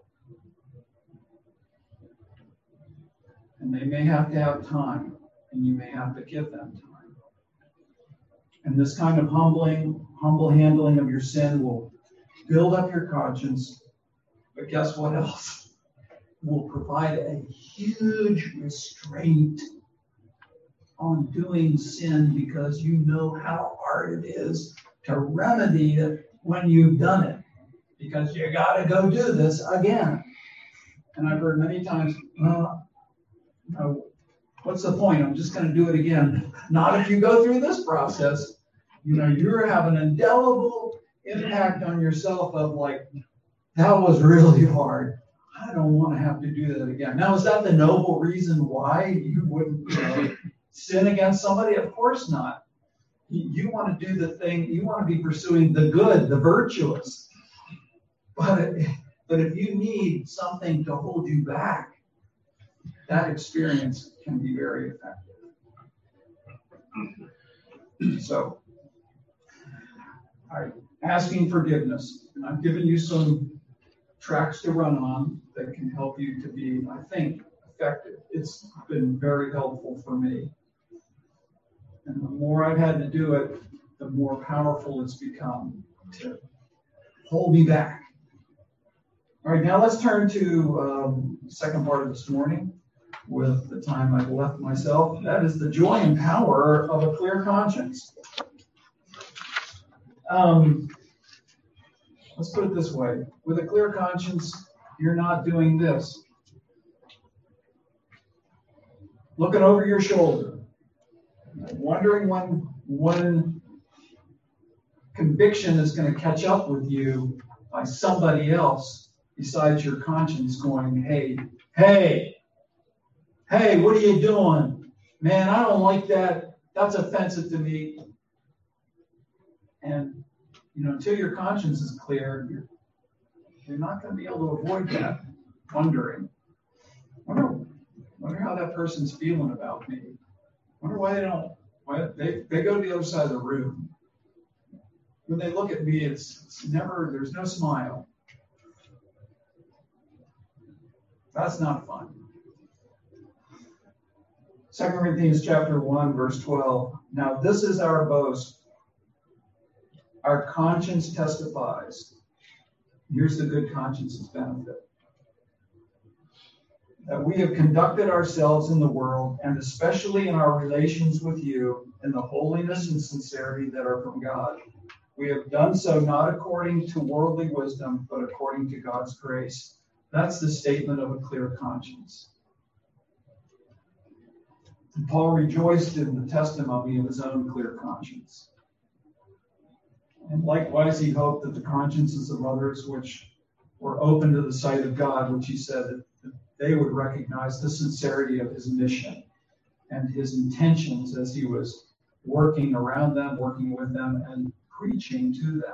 And they may have to have time, and you may have to give them time. And this kind of humbling, humble handling of your sin will build up your conscience. But guess what else? Will provide a huge restraint on doing sin, because you know how hard it is to remedy it when you've done it, because you got to go do this again. And I've heard many times, well, no, what's the point? I'm just going to do it again. Not if you go through this process. You know, you're having an indelible impact on yourself of like, that was really hard. I don't want to have to do that again. Now, is that the noble reason why you wouldn't, you know, sin against somebody? Of course not. You, you want to do the thing, you want to be pursuing the good, the virtuous. But, but if you need something to hold you back, that experience can be very effective. So, all right, asking forgiveness. And I've given you some tracks to run on that can help you to be, I think, effective. It's been very helpful for me. And the more I've had to do it, the more powerful it's become to hold me back. All right, now let's turn to um, the second part of this morning with the time I've left myself. That is the joy and power of a clear conscience. Um, let's put it this way. With a clear conscience, you're not doing this. Looking over your shoulder, wondering when, when conviction is going to catch up with you by somebody else besides your conscience going, hey, hey, hey, what are you doing? Man, I don't like that. That's offensive to me. And, you know, until your conscience is clear, you're, you're not going to be able to avoid that wondering. Wonder, wonder how that person's feeling about me. Wonder why they don't, why they, they go to the other side of the room. When they look at me, it's, it's never, there's no smile. That's not fun. Second Corinthians chapter one, verse twelve. Now this is our boast. Our conscience testifies. Here's the good conscience's benefit. That we have conducted ourselves in the world, and especially in our relations with you, in the holiness and sincerity that are from God. We have done so not according to worldly wisdom, but according to God's grace. That's the statement of a clear conscience. And Paul rejoiced in the testimony of his own clear conscience. And likewise, he hoped that the consciences of others, which were open to the sight of God, which he said that they would recognize the sincerity of his mission and his intentions as he was working around them, working with them, and preaching to them.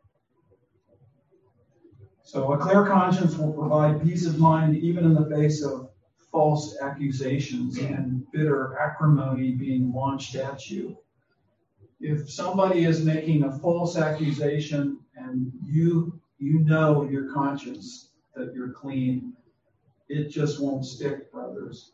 So a clear conscience will provide peace of mind even in the face of false accusations and bitter acrimony being launched at you. If somebody is making a false accusation and you you know in your conscience that you're clean, it just won't stick, brothers.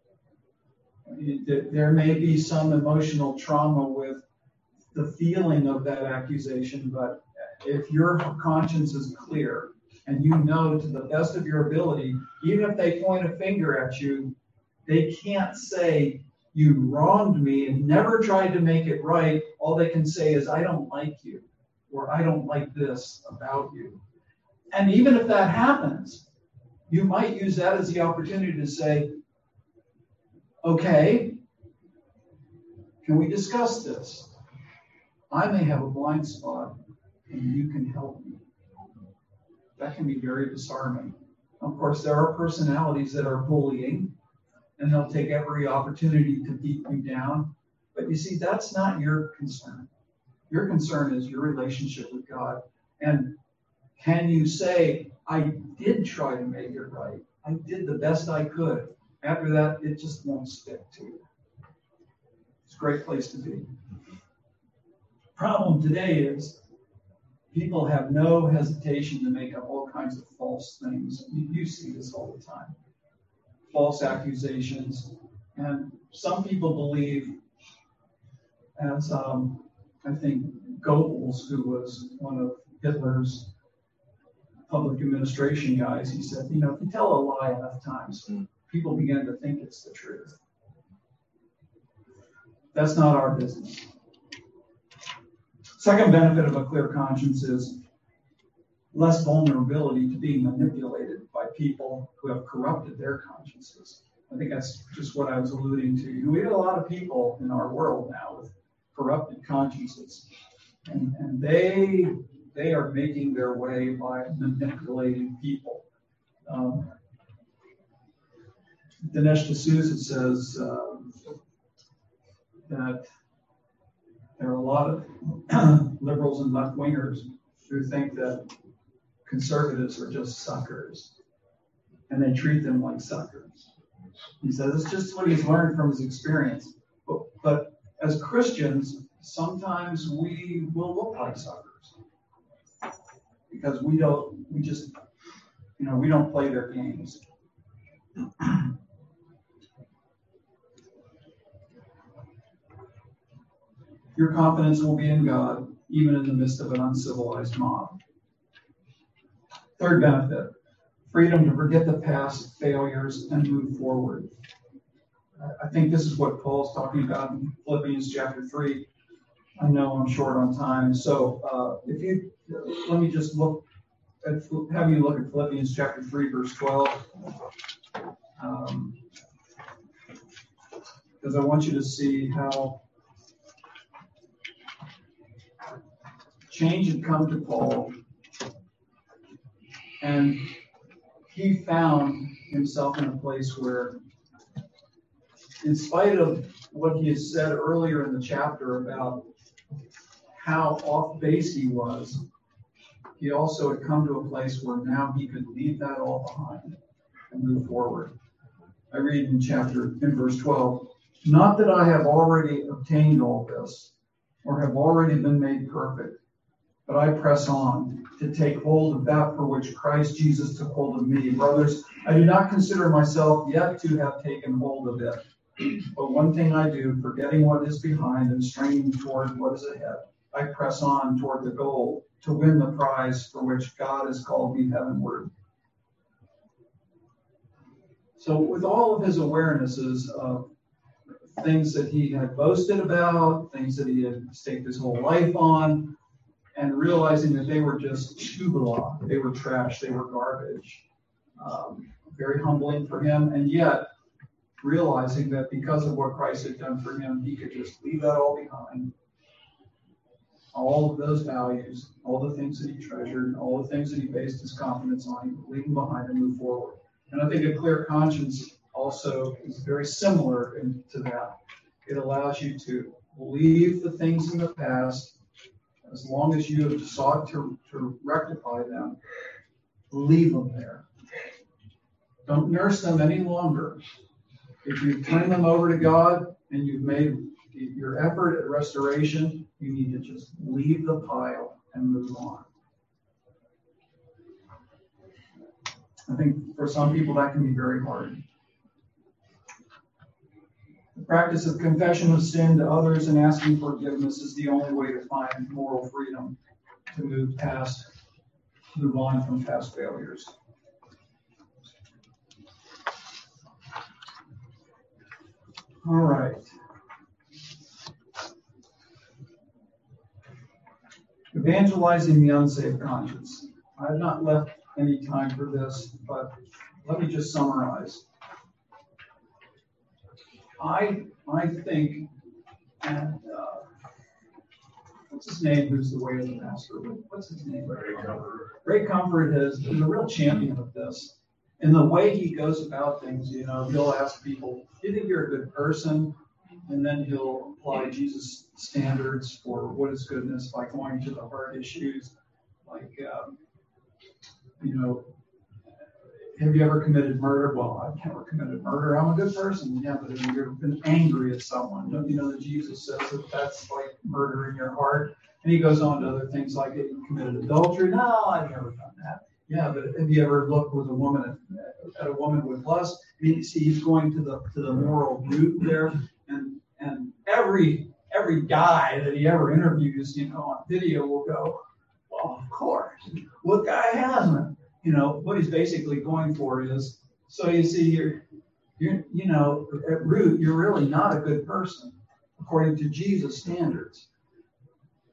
There may be some emotional trauma with the feeling of that accusation, but if your conscience is clear and you know to the best of your ability, even if they point a finger at you, they can't say, you wronged me and never tried to make it right. All they can say is, I don't like you, or I don't like this about you. And even if that happens, you might use that as the opportunity to say, okay, can we discuss this? I may have a blind spot and you can help me. That can be very disarming. Of course, there are personalities that are bullying, and they'll take every opportunity to beat you down. But you see, that's not your concern. Your concern is your relationship with God. And can you say, I did try to make it right. I did the best I could. After that, it just won't stick to you. It's a great place to be. Problem today is people have no hesitation to make up all kinds of false things. You, you see this all the time. False accusations. And some people believe, as um, I think Goebbels, who was one of Hitler's public administration guys, he said, you know, if you tell a lie enough times, people begin to think it's the truth. That's not our business. Second benefit of a clear conscience is less vulnerability to being manipulated by people who have corrupted their consciences. I think that's just what I was alluding to. We have a lot of people in our world now with corrupted consciences, and, and they they are making their way by manipulating people. Um, Dinesh D'Souza says uh, that there are a lot of liberals and left-wingers who think that conservatives are just suckers, and they treat them like suckers. He says it's just what he's learned from his experience. But, but as Christians, sometimes we will look like suckers because we don't, we just, you know, we don't play their games. Your confidence will be in God, even in the midst of an uncivilized mob. Third benefit, freedom to forget the past failures and move forward. I think this is what Paul's talking about in Philippians chapter three. I know I'm short on time, so uh, if you let me just look at have you look at Philippians chapter three, verse twelve, um, because I want you to see how change had come to Paul, and he found himself in a place where, in spite of what he has said earlier in the chapter about how off base he was, he also had come to a place where now he could leave that all behind and move forward. I read in chapter, in verse twelve, "Not that I have already obtained all this, or have already been made perfect, but I press on to take hold of that for which Christ Jesus took hold of me. Brothers, I do not consider myself yet to have taken hold of it. But one thing I do, forgetting what is behind and straining toward what is ahead, I press on toward the goal to win the prize for which God has called me heavenward." So with all of his awarenesses of things that he had boasted about, things that he had staked his whole life on, and realizing that they were just shubala, they were trash, they were garbage. Um, very humbling for him, and yet realizing that because of what Christ had done for him, he could just leave that all behind. All of those values, all the things that he treasured, all the things that he based his confidence on, he could leave them behind and move forward. And I think a clear conscience also is very similar in, to that. It allows you to leave the things in the past. As long as you have sought to, to rectify them, leave them there. Don't nurse them any longer. If you've turned them over to God and you've made your effort at restoration, you need to just leave the pile and move on. I think for some people that can be very hard. The practice of confession of sin to others and asking forgiveness is the only way to find moral freedom to move past, move on from past failures. All right. Evangelizing the unsaved conscience. I have not left any time for this, but let me just summarize. I I think, and uh, what's his name? Who's the way of the master? What's his name? Ray Comfort. Ray Comfort has is a real champion of this. In the way he goes about things, you know, he'll ask people, "Do you think you're a good person?" And then he'll apply Jesus' standards for what is goodness by going to the hard issues, like, um, you know, have you ever committed murder? Well, I've never committed murder. I'm a good person. Yeah, but have you ever been angry at someone? Don't you know that Jesus says that that's like murder in your heart? And he goes on to other things like, have you committed adultery? No, I've never done that. Yeah, but have you ever looked with a woman at, at a woman with lust? And you see, he's going to the to the moral root there, and and every every guy that he ever interviews, you know, on video will go, well, of course, what guy hasn't? You know, what he's basically going for is, so you see, you're, you're, you know, at root, you're really not a good person, according to Jesus' standards.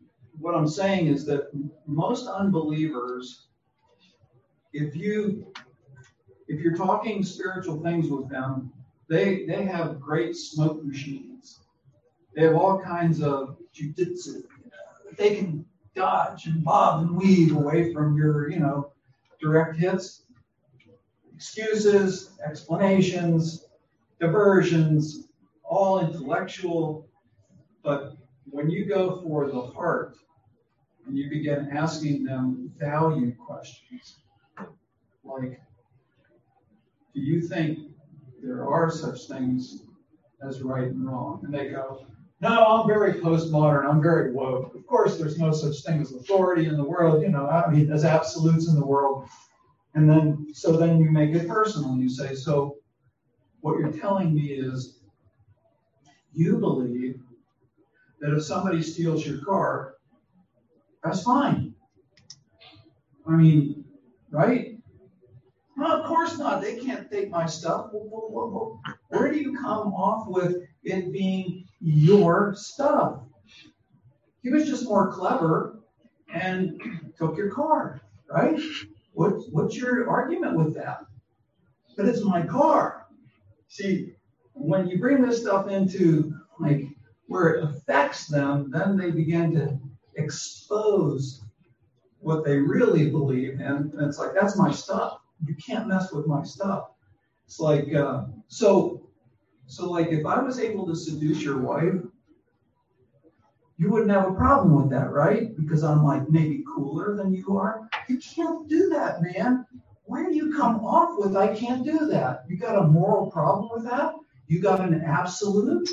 what I'm saying is that most unbelievers, if you if you're talking spiritual things with them, they they have great smoke machines. They have all kinds of jujitsu. They can dodge and bob and weave away from your, you know, direct hits. Excuses, explanations, diversions, all intellectual. But when you go for the heart and you begin asking them value questions, like, do you think there are such things as right and wrong? And they go, no, I'm very postmodern. I'm very woke. Of course, there's no such thing as authority in the world. You know, I mean, there's absolutes in the world. And then, so then you make it personal. You say, so what you're telling me is you believe that if somebody steals your car, that's fine. I mean, right? No, of course not. They can't take my stuff. Where do you come off with it being your stuff? He was just more clever and took your car, right? What, what's your argument with that? But it's my car. See, when you bring this stuff into like where it affects them, then they begin to expose what they really believe in. And it's like, that's my stuff. You can't mess with my stuff. It's like, uh, so, so like if I was able to seduce your wife, you wouldn't have a problem with that, right? Because I'm like maybe cooler than you are. You can't do that, man. Where do you come off with, I can't do that? You got a moral problem with that? You got an absolute?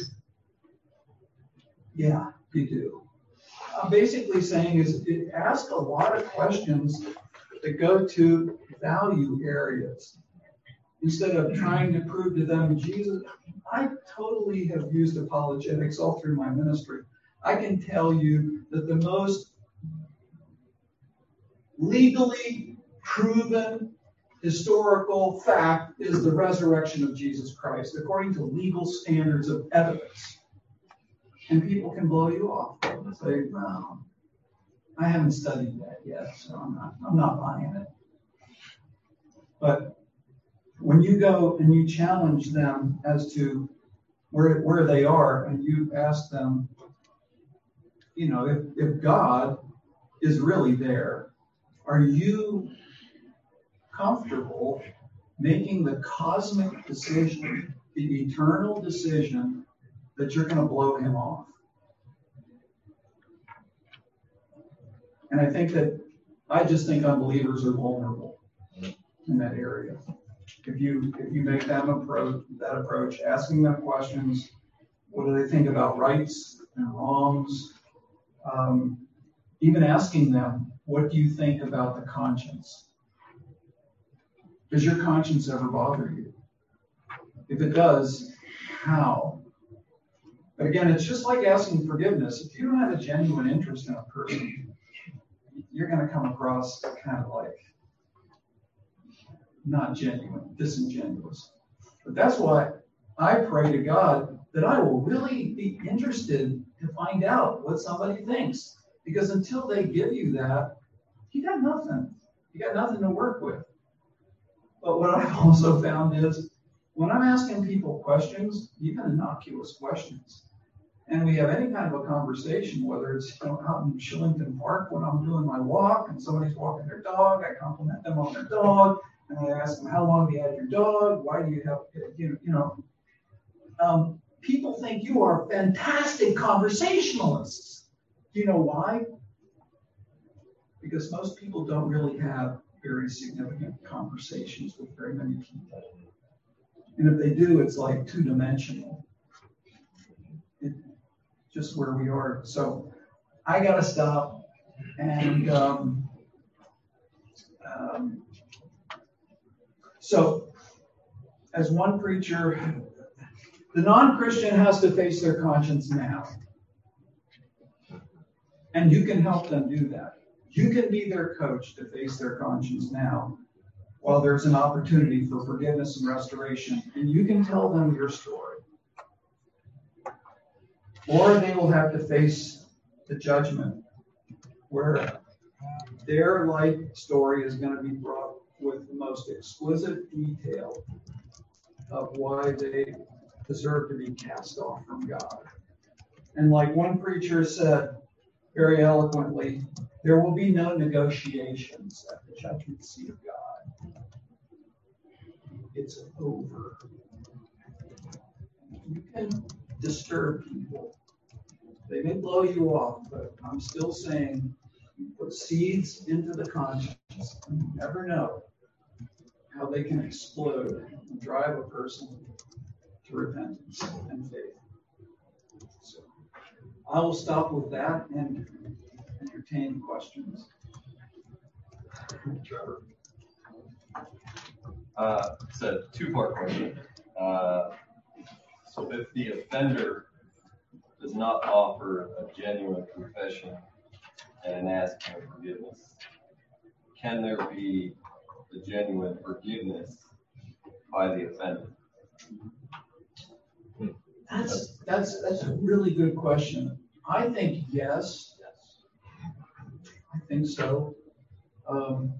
Yeah, you do. I'm basically saying is it, ask a lot of questions that go to value areas instead of trying to prove to them Jesus. I totally have used apologetics all through my ministry. I can tell you that the most legally proven historical fact is the resurrection of Jesus Christ, according to legal standards of evidence. And people can blow you off and say, well, I haven't studied that yet, so I'm not, I'm not buying it. But when you go and you challenge them as to where, where they are, and you ask them, you know, if, if God is really there, are you comfortable making the cosmic decision, the eternal decision, that you're going to blow him off? And I think that, I just think unbelievers are vulnerable in that area. If you if you make them approach that approach, asking them questions, what do they think about rights and wrongs? Um, even asking them, what do you think about the conscience? Does your conscience ever bother you? If it does, how? But again, it's just like asking forgiveness. If you don't have a genuine interest in a person, you're going to come across kind of like not genuine, disingenuous. But that's why I pray to God that I will really be interested to find out what somebody thinks. Because until they give you that, you got nothing. You got nothing to work with. But what I've also found is when I'm asking people questions, even innocuous questions, and we have any kind of a conversation, whether it's you know, out in Shillington Park when I'm doing my walk and somebody's walking their dog, I compliment them on their dog, and I ask them, how long have you had your dog? Why do you have, you know, you know um, people think you are fantastic conversationalists. Do you know why? Because most people don't really have very significant conversations with very many people. And if they do, it's like two-dimensional. It, just where we are. So I got to stop. And um, um, so as one preacher, the non-Christian has to face their conscience now. And you can help them do that. You can be their coach to face their conscience now while there's an opportunity for forgiveness and restoration. And you can tell them your story. Or they will have to face the judgment where their life story is going to be brought with the most exquisite detail of why they deserve to be cast off from God. And like one preacher said very eloquently, there will be no negotiations at the judgment seat of God. It's over. You can disturb people. They may blow you off, but I'm still saying you put seeds into the conscience. And you never know how they can explode and drive a person to repentance and faith. So I will stop with that and entertain questions. Trevor. Uh, it's a two-part question. Uh, so if the offender does not offer a genuine confession and an asking of forgiveness, can there be a genuine forgiveness by the offender? That's that's that's a really good question. I think yes. I think so. Um,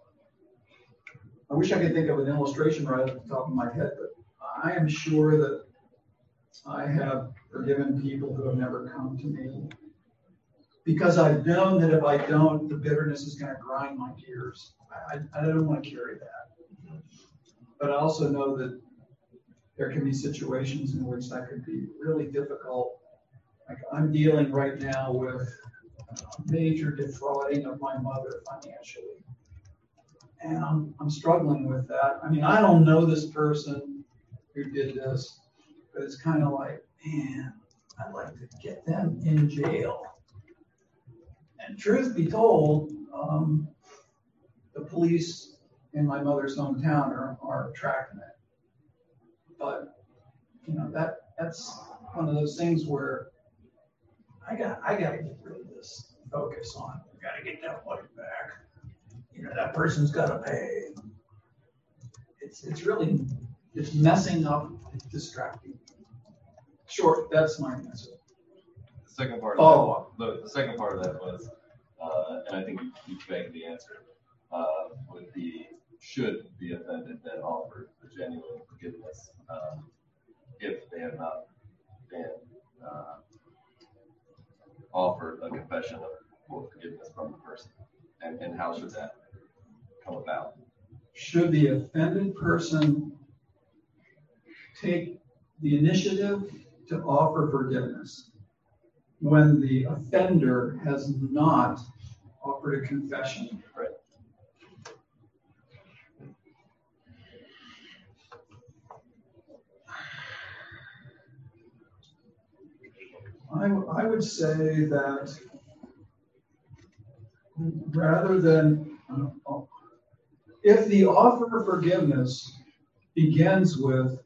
I wish I could think of an illustration right off the top of my head, but I am sure that I have forgiven people who have never come to me because I've known that if I don't, the bitterness is going to grind my gears. I, I don't want to carry that. But I also know that there can be situations in which that could be really difficult. Like I'm dealing right now with major defrauding of my mother financially. And I'm, I'm struggling with that. I mean, I don't know this person who did this, but it's kind of like, man, I'd like to get them in jail. And truth be told, um, the police in my mother's hometown are, are tracking it. But, you know, that that's one of those things where I got I got to get rid of this focus on, I got to get that money back. You know, that person's got to pay. It's it's really, it's messing up, it's distracting. Sure, that's my answer. The second part Follow of that, the, the second part of that was, uh, and I think you, you begged the answer, uh, would be, should the offended then offer the genuine forgiveness um, if they have not been uh, offered a confession of full forgiveness from the person, and, and how should that come about? Should the offended person take the initiative to offer forgiveness when the offender has not offered a confession? Right. I, I would say that rather than, uh, if the offer of forgiveness begins with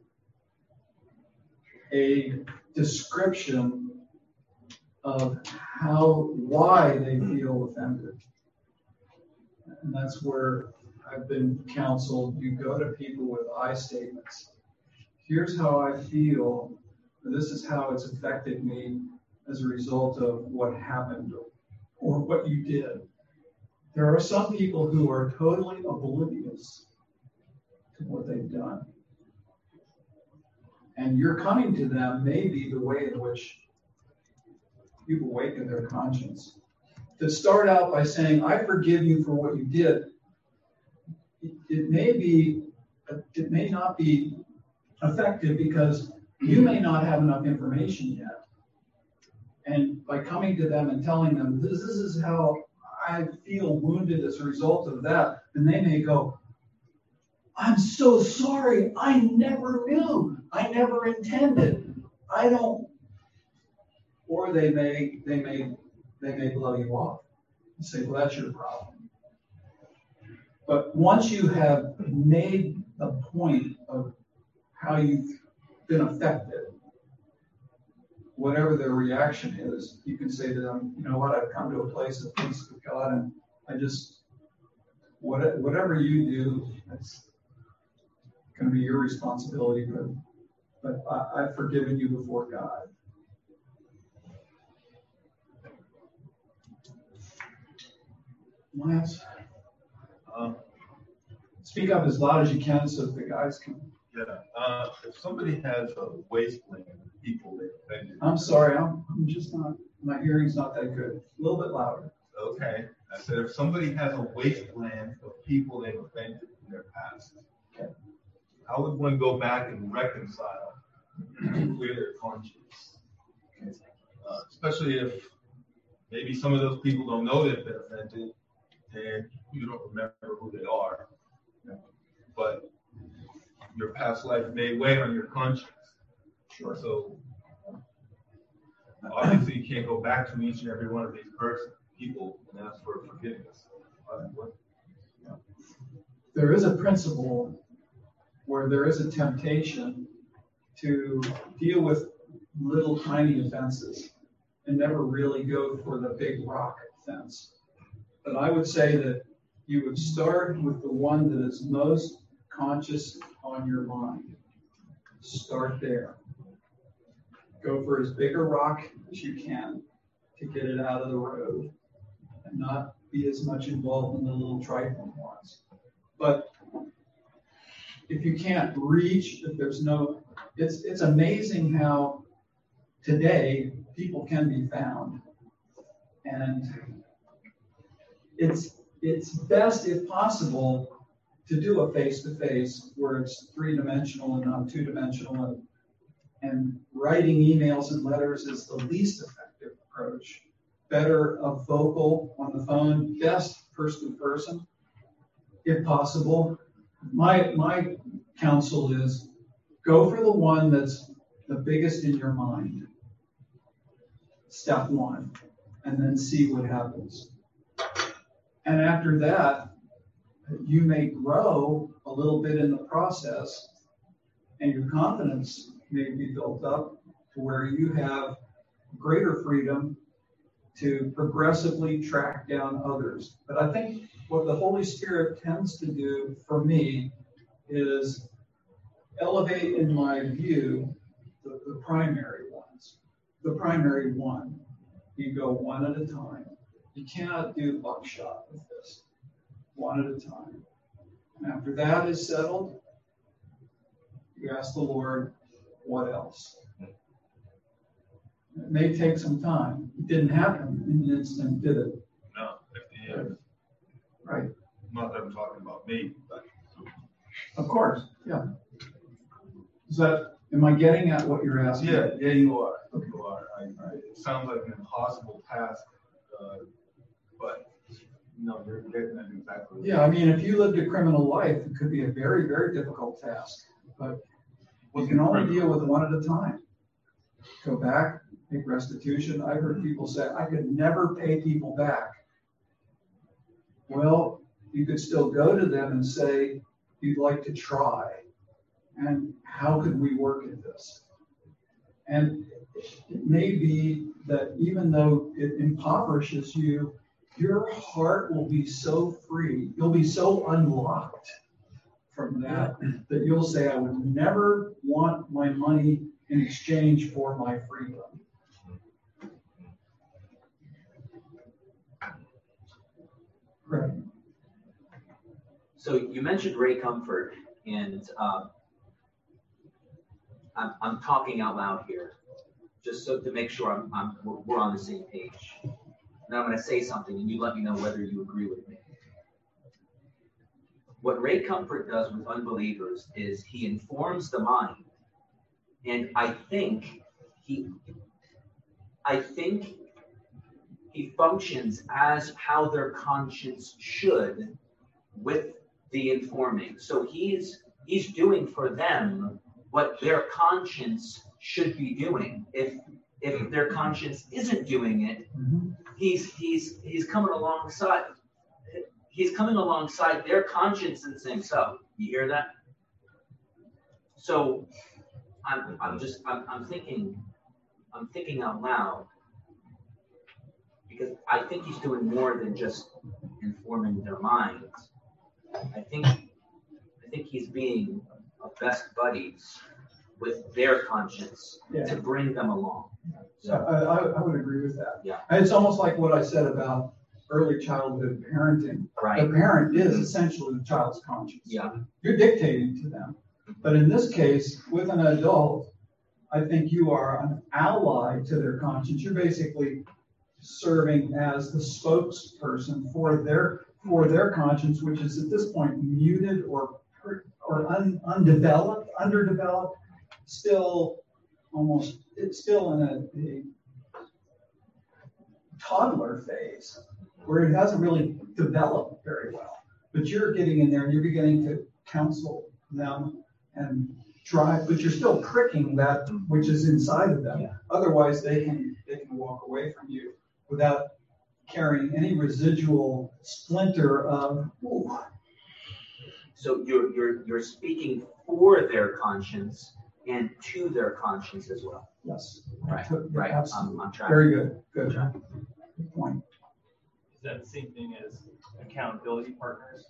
a description of how, why they feel offended, and that's where I've been counseled, you go to people with I statements. Here's how I feel, this is how it's affected me as a result of what happened or what you did. There are some people who are totally oblivious to what they've done. And you're coming to them may be the way in which you awaken their conscience. To start out by saying, I forgive you for what you did, it, it may be, it may not be effective because you may not have enough information yet. And by coming to them and telling them, this, this is how I feel wounded as a result of that, then they may go, I'm so sorry. I never knew. I never intended. I don't. Or they may, they may, they may blow you off and say, well, that's your problem. But once you have made the point of how you've been affected, whatever their reaction is, you can say to them, you know what, I've come to a place of peace with God, and I just, what, whatever you do, it's going to be your responsibility, but, but I, I've forgiven you before God. Lance, Um, speak up as loud as you can so that the guys can. yeah, uh, if somebody has a wasteland of people they offended. I'm sorry, I'm, I'm just not, my hearing's not that good. A little bit louder. Okay, I said if somebody has a wasteland of people they've offended in their past, Okay. how would one go back and reconcile, clear their conscience? Uh, especially if maybe some of those people don't know they've been offended and you don't remember who they are, but your past life may weigh on your conscience. Sure. So obviously you can't go back to each and every one of these person, people and ask for forgiveness. Uh, what- There is a principle where there is a temptation to deal with little tiny offenses and never really go for the big rock offense. But I would say that you would start with the one that is most conscious on your mind. Start there. Go for as big a rock as you can to get it out of the road and not be as much involved in the little trifling ones. But if you can't reach, if there's no, it's it's amazing how today people can be found. And it's it's best, if possible, to do a face-to-face where it's three-dimensional and not two-dimensional. And, and writing emails and letters is the least effective approach. Better a vocal on the phone, best person-to-person, if possible. My my counsel is go for the one that's the biggest in your mind. Step one, and then see what happens. And after that, you may grow a little bit in the process, and your confidence may be built up to where you have greater freedom to progressively track down others. But I think what the Holy Spirit tends to do for me is elevate in my view the, the primary ones. The primary one. You go one at a time. You cannot do buckshot with this. One at a time. And after that is settled, you ask the Lord, what else? It may take some time. It didn't happen in an instant, did it? No, fifty years. Right. Not that I'm talking about me, but Of course, yeah. Is that, am I getting at what you're asking? yeah, yeah, you are. You are. I, I, it sounds like an impossible task, uh, but no, you're getting at exactly. Yeah, I mean, if you lived a criminal life, it could be a very, very difficult task. But you can only deal with one at a time. Go back, make restitution. I've heard people say, I could never pay people back. Well, you could still go to them and say, you'd like to try. And how could we work at this? And it may be that even though it impoverishes you, your heart will be so free, you'll be so unlocked from that, that you'll say, I would never want my money in exchange for my freedom. Right. So you mentioned Ray Comfort, and um, I'm, I'm talking out loud here, just so to make sure I'm, I'm, we're on the same page. And I'm going to say something, and you let me know whether you agree with me. What Ray Comfort does with unbelievers is he informs the mind, and I think he, I think he functions as how their conscience should with the informing. So he's he's doing for them what their conscience should be doing. If if their conscience isn't doing it, Mm-hmm. he's he's he's coming alongside he's coming alongside their conscience and saying, so you hear that? So I'm I'm just I'm I'm thinking I'm thinking out loud, because I think he's doing more than just informing their minds. I think I think he's being a best buddies with their conscience Yeah. to bring them along. So I, I, I would agree with that. Yeah. And it's almost like what I said about early childhood parenting. Right. The parent is essentially the child's conscience. Yeah. You're dictating to them. But in this case, with an adult, I think you are an ally to their conscience. You're basically serving as the spokesperson for their for their conscience, which is at this point muted or or un, undeveloped, underdeveloped, still almost it's still in a, a toddler phase where it hasn't really developed very well. But you're getting in there and you're beginning to counsel them and drive, but you're still pricking that which is inside of them. Yeah. Otherwise, they can they can walk away from you without carrying any residual splinter of, ooh. So you're you're you're speaking for their conscience and to their conscience as well. Yes. Right. Yeah, Right. absolutely. I'm, I'm trying. Very good. Good. Good. Good point. Is that the same thing as accountability partners?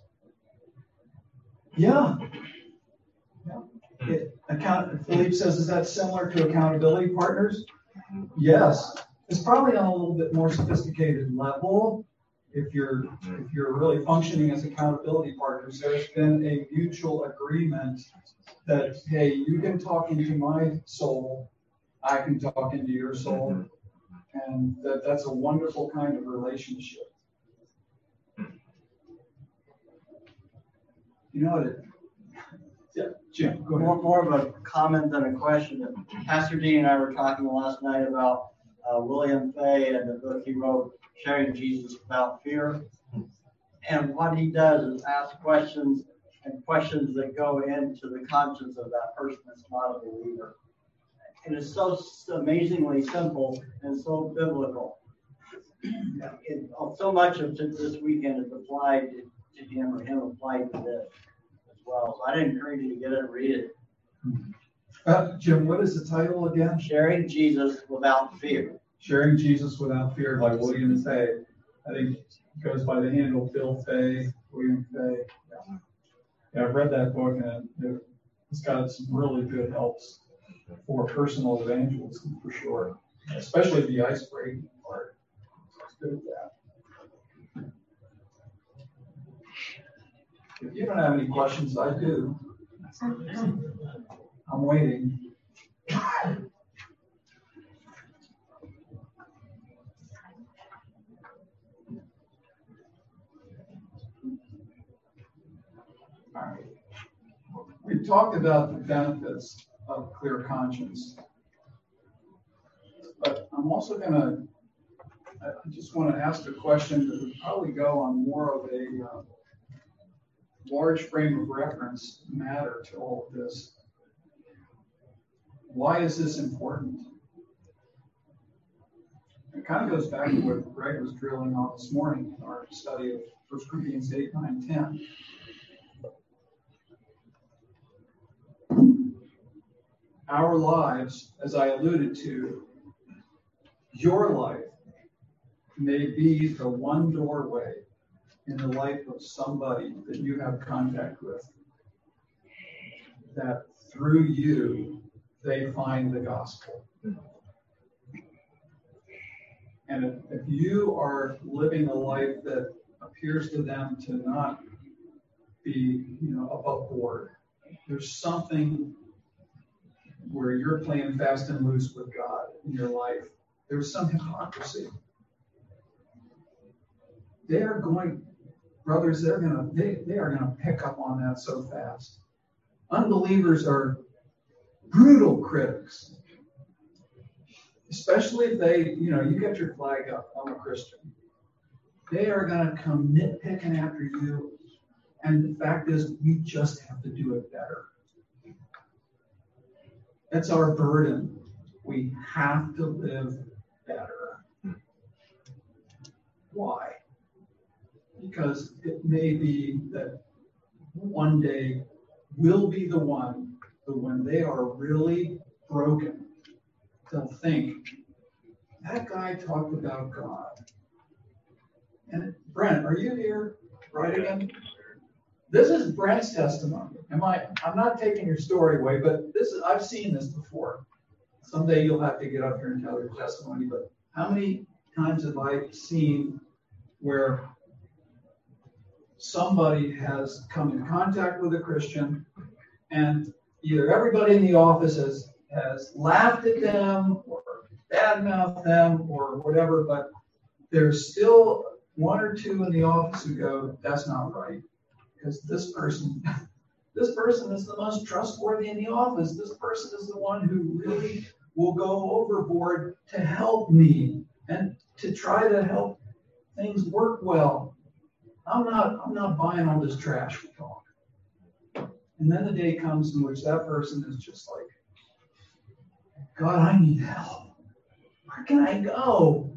Yeah. Yeah. It, account, Philippe says, is that similar to accountability partners? Yes. It's probably on a little bit more sophisticated level. If you're if you're really functioning as accountability partners, there's been a mutual agreement that, hey, you can talk into my soul, I can talk into your soul, and that that's a wonderful kind of relationship. You know what it, yeah, Jim, go ahead. More, more of a comment than a question. Pastor Dean and I were talking last night about uh, William Fay and the book he wrote, Sharing Jesus Without Fear. And what he does is ask questions and questions that go into the conscience of that person that's not a believer. And it's so amazingly simple and so biblical. It, so much of this weekend is applied to, to him, or him applied to this as well. So I'd encourage you to get it and read it. Uh, Jim, what is the title again? Sharing Jesus Without Fear. Sharing Jesus Without Fear by William Fay. I think it goes by the handle Bill Fay, William Fay. Yeah. yeah, I've read that book, and it's got some really good helps for personal evangelism for sure, especially the ice breaking part. It's good at that. If you don't have any questions, I do. I'm waiting. All right. We talked about the benefits of clear conscience, but I'm also going to, I just want to ask a question that would probably go on more of a uh, large frame of reference matter to all of this. Why is this important? It kind of goes back to what Greg was drilling on this morning in our study of First Corinthians eight, nine, ten. Our lives, as I alluded to, your life may be the one doorway in the life of somebody that you have contact with, that through you, they find the gospel. And if, if you are living a life that appears to them to not be, you know, above board, there's something where you're playing fast and loose with God in your life. There's some hypocrisy. They are going, brothers, they're gonna, they, they are gonna pick up on that so fast. Unbelievers are brutal critics. Especially if they, you know, you get your flag up, I'm a Christian. They are gonna come nitpicking after you. And the fact is, we just have to do it better. That's our burden. We have to live better. Why? Because it may be that one day will be the one that when they are really broken, they'll think, that guy talked about God. And Brent, are you here? Right again? This is Brent's testimony. Am I? I'm not taking your story away, but this is, I've seen this before. Someday you'll have to get up here and tell your testimony. But how many times have I seen where somebody has come in contact with a Christian, and either everybody in the office has, has laughed at them or badmouthed them or whatever, but there's still one or two in the office who go, that's not right. Because this person, this person is the most trustworthy in the office. This person is the one who really will go overboard to help me and to try to help things work well. I'm not, I'm not buying all this trash we talk. And then the day comes in which that person is just like, God, I need help. Where can I go?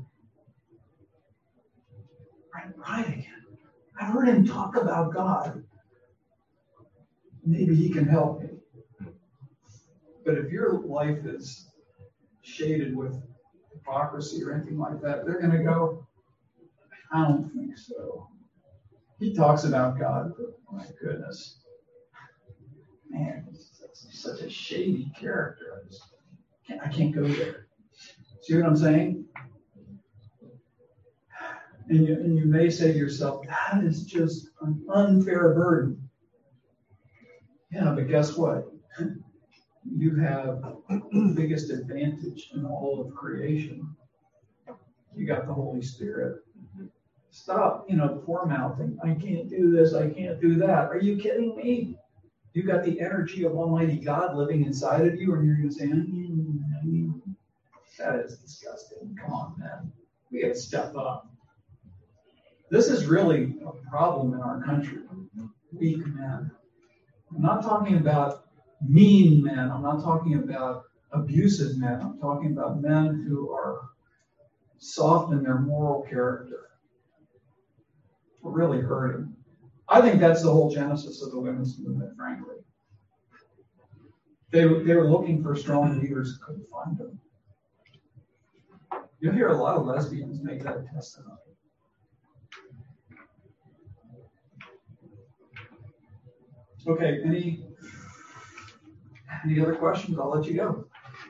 I'm right again. I've heard him talk about God. Maybe he can help me. But if your life is shaded with hypocrisy or anything like that, they're going to go, I don't think so. He talks about God, but my goodness. Man, that's such a shady character. I just can't, I can't go there. See what I'm saying? And you, and you may say to yourself, that is just an unfair burden. Yeah, but guess what? You have the biggest advantage in all of creation. You got the Holy Spirit. Stop, you know, four-mouthing. I can't do this, I can't do that. Are you kidding me? You got the energy of Almighty God living inside of you, and you're going to say, mm, mm, that is disgusting. Come on, man. We got to step up. This is really a problem in our country. Weak men. I'm not talking about mean men. I'm not talking about abusive men. I'm talking about men who are soft in their moral character. We're really hurting. I think that's the whole genesis of the women's movement, frankly. They, they were looking for strong leaders, couldn't find them. You'll hear a lot of lesbians make that testimony. Okay, any any other questions? I'll let you go.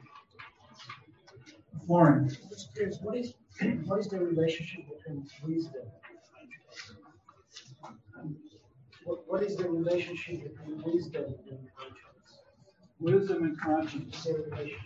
Lauren. What is what is the relationship between wisdom and what, what is the relationship between wisdom and conscience? Wisdom and conscience. Is there a relationship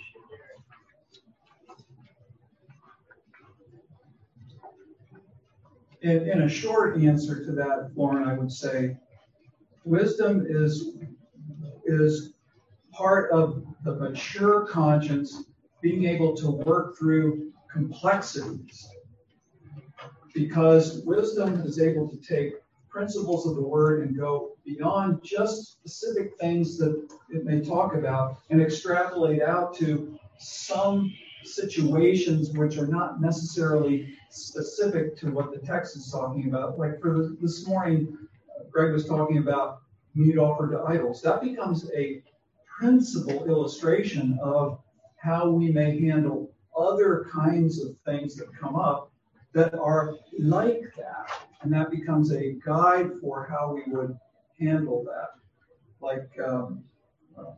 there? In, in a short answer to that, Lauren, I would say wisdom is, is part of the mature conscience being able to work through complexities. Because wisdom is able to take principles of the word and go beyond just specific things that it may talk about and extrapolate out to some situations which are not necessarily specific to what the text is talking about. Like for this morning, Greg was talking about meat offered to idols. That becomes a principal illustration of how we may handle other kinds of things that come up that are like that. And that becomes a guide for how we would handle that. Like, um, well,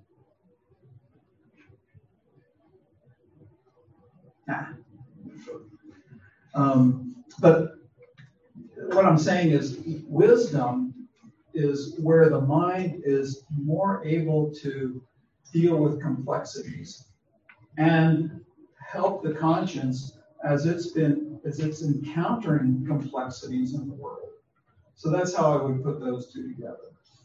nah. Um, but what I'm saying is wisdom is where the mind is more able to deal with complexities and help the conscience as it's been as it's encountering complexities in the world. So that's how I would put those two together.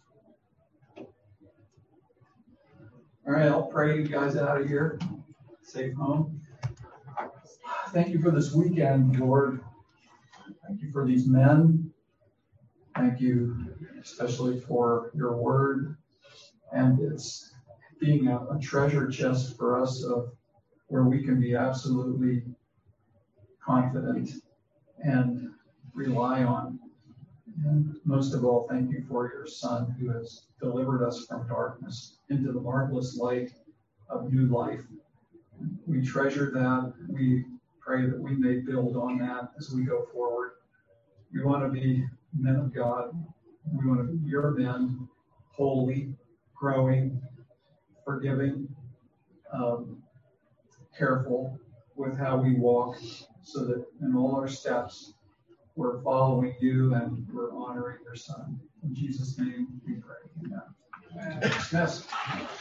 All right, I'll pray you guys out of here. Safe home. Thank you for this weekend, Lord. Thank you for these men. Thank you especially for your word and its being a, a treasure chest for us of where we can be absolutely confident and rely on. And most of all, thank you for your Son who has delivered us from darkness into the marvelous light of new life. We treasure that. We pray that we may build on that as we go forward. We want to be men of God. We want to be your men, holy, growing, forgiving, um, careful with how we walk, so that in all our steps we're following you and we're honoring your son. In Jesus' name we pray. Amen. Dismissed.